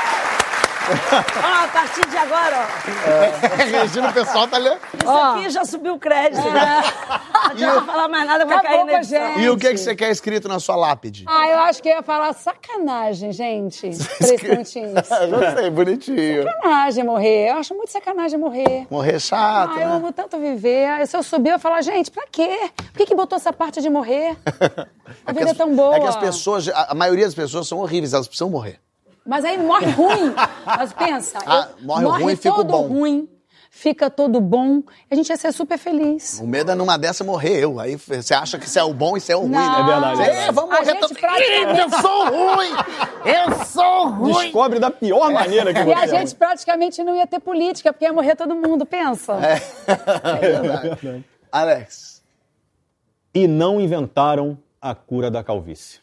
A partir de agora, Regina, o pessoal tá lendo. Isso aqui já subiu o crédito. Né? Não adianta falar mais nada, vai cair na edição. gente. E o que você quer escrito na sua lápide? Eu acho que eu ia falar sacanagem, gente. 3 pontinhos. Já sei, bonitinho. Sacanagem morrer. Eu acho muito sacanagem morrer. Morrer chato, Eu né? amo tanto viver. Se eu subir, eu ia falar, gente, pra quê? Por que botou essa parte de morrer? A vida é tão boa. É que as pessoas, a maioria das pessoas são horríveis, elas precisam morrer. Mas aí morre ruim. Mas pensa, morre ruim e fica todo bom. ruim, fica todo bom, a gente ia ser super feliz. O medo é numa dessa morrer eu. Aí você acha que isso é o bom e isso é o ruim, Não. né? É verdade. Vamos A morrer gente praticamente- Eu sou ruim! Eu sou ruim! Descobre da pior maneira que E você a gente praticamente não ia ter política, porque ia morrer todo mundo, pensa. É verdade. Alex. E não inventaram a cura da calvície.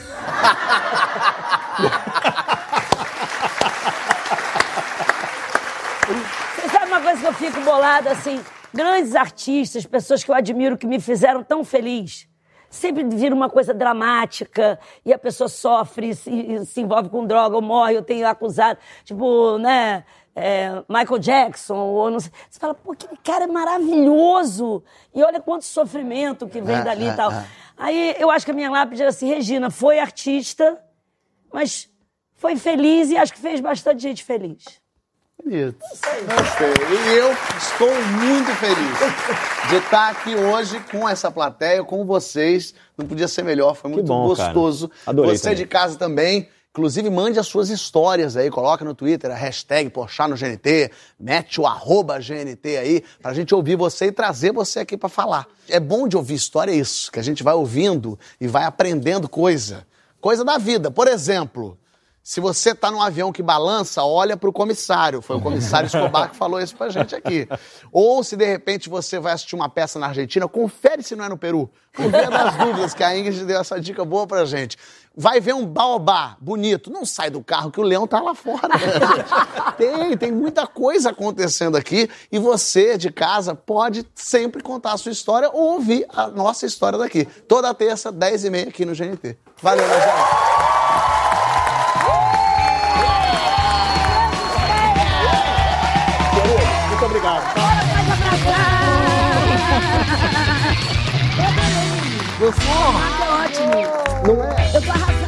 Você sabe uma coisa que eu fico bolada, assim? Grandes artistas, pessoas que eu admiro, que me fizeram tão feliz. sempre vira uma coisa dramática e a pessoa sofre, se envolve com droga ou morre, ou tem acusado, tipo, né, Michael Jackson, ou não sei. Você fala, pô, aquele cara é maravilhoso, e olha quanto sofrimento que vem dali e tal. Aí eu acho que a minha lápide era assim, Regina, foi artista, mas foi feliz e acho que fez bastante gente feliz. Bonito. Gostei. E eu estou muito feliz de estar aqui hoje com essa plateia, com vocês. Não podia ser melhor, foi muito gostoso. Cara. Adorei Você de casa também. Inclusive, mande as suas histórias aí, coloca no Twitter a hashtag Porchat no GNT, mete o @GNT aí, pra gente ouvir você e trazer você aqui pra falar. É bom de ouvir história isso, que a gente vai ouvindo e vai aprendendo coisa da vida. Por exemplo, se você tá num avião que balança, olha pro comissário. Foi o comissário Escobar que falou isso pra gente aqui. Ou se de repente você vai assistir uma peça na Argentina, confere se não é no Peru. Por via das dúvidas, que a Ingrid deu essa dica boa pra gente. Vai ver um baobá bonito, não sai do carro que o leão tá lá fora. Tem muita coisa acontecendo aqui e você de casa pode sempre contar a sua história ou ouvir a nossa história daqui. Toda terça, 10h30 aqui no GNT. Valeu, meu gente. Muito obrigado. Gostou? Tá ótimo. Não é? Eu tô arrasando.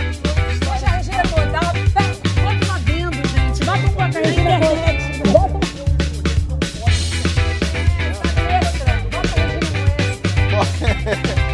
Bota uma vendo, gente. Bota um papel na internet. Bota um... Bota um...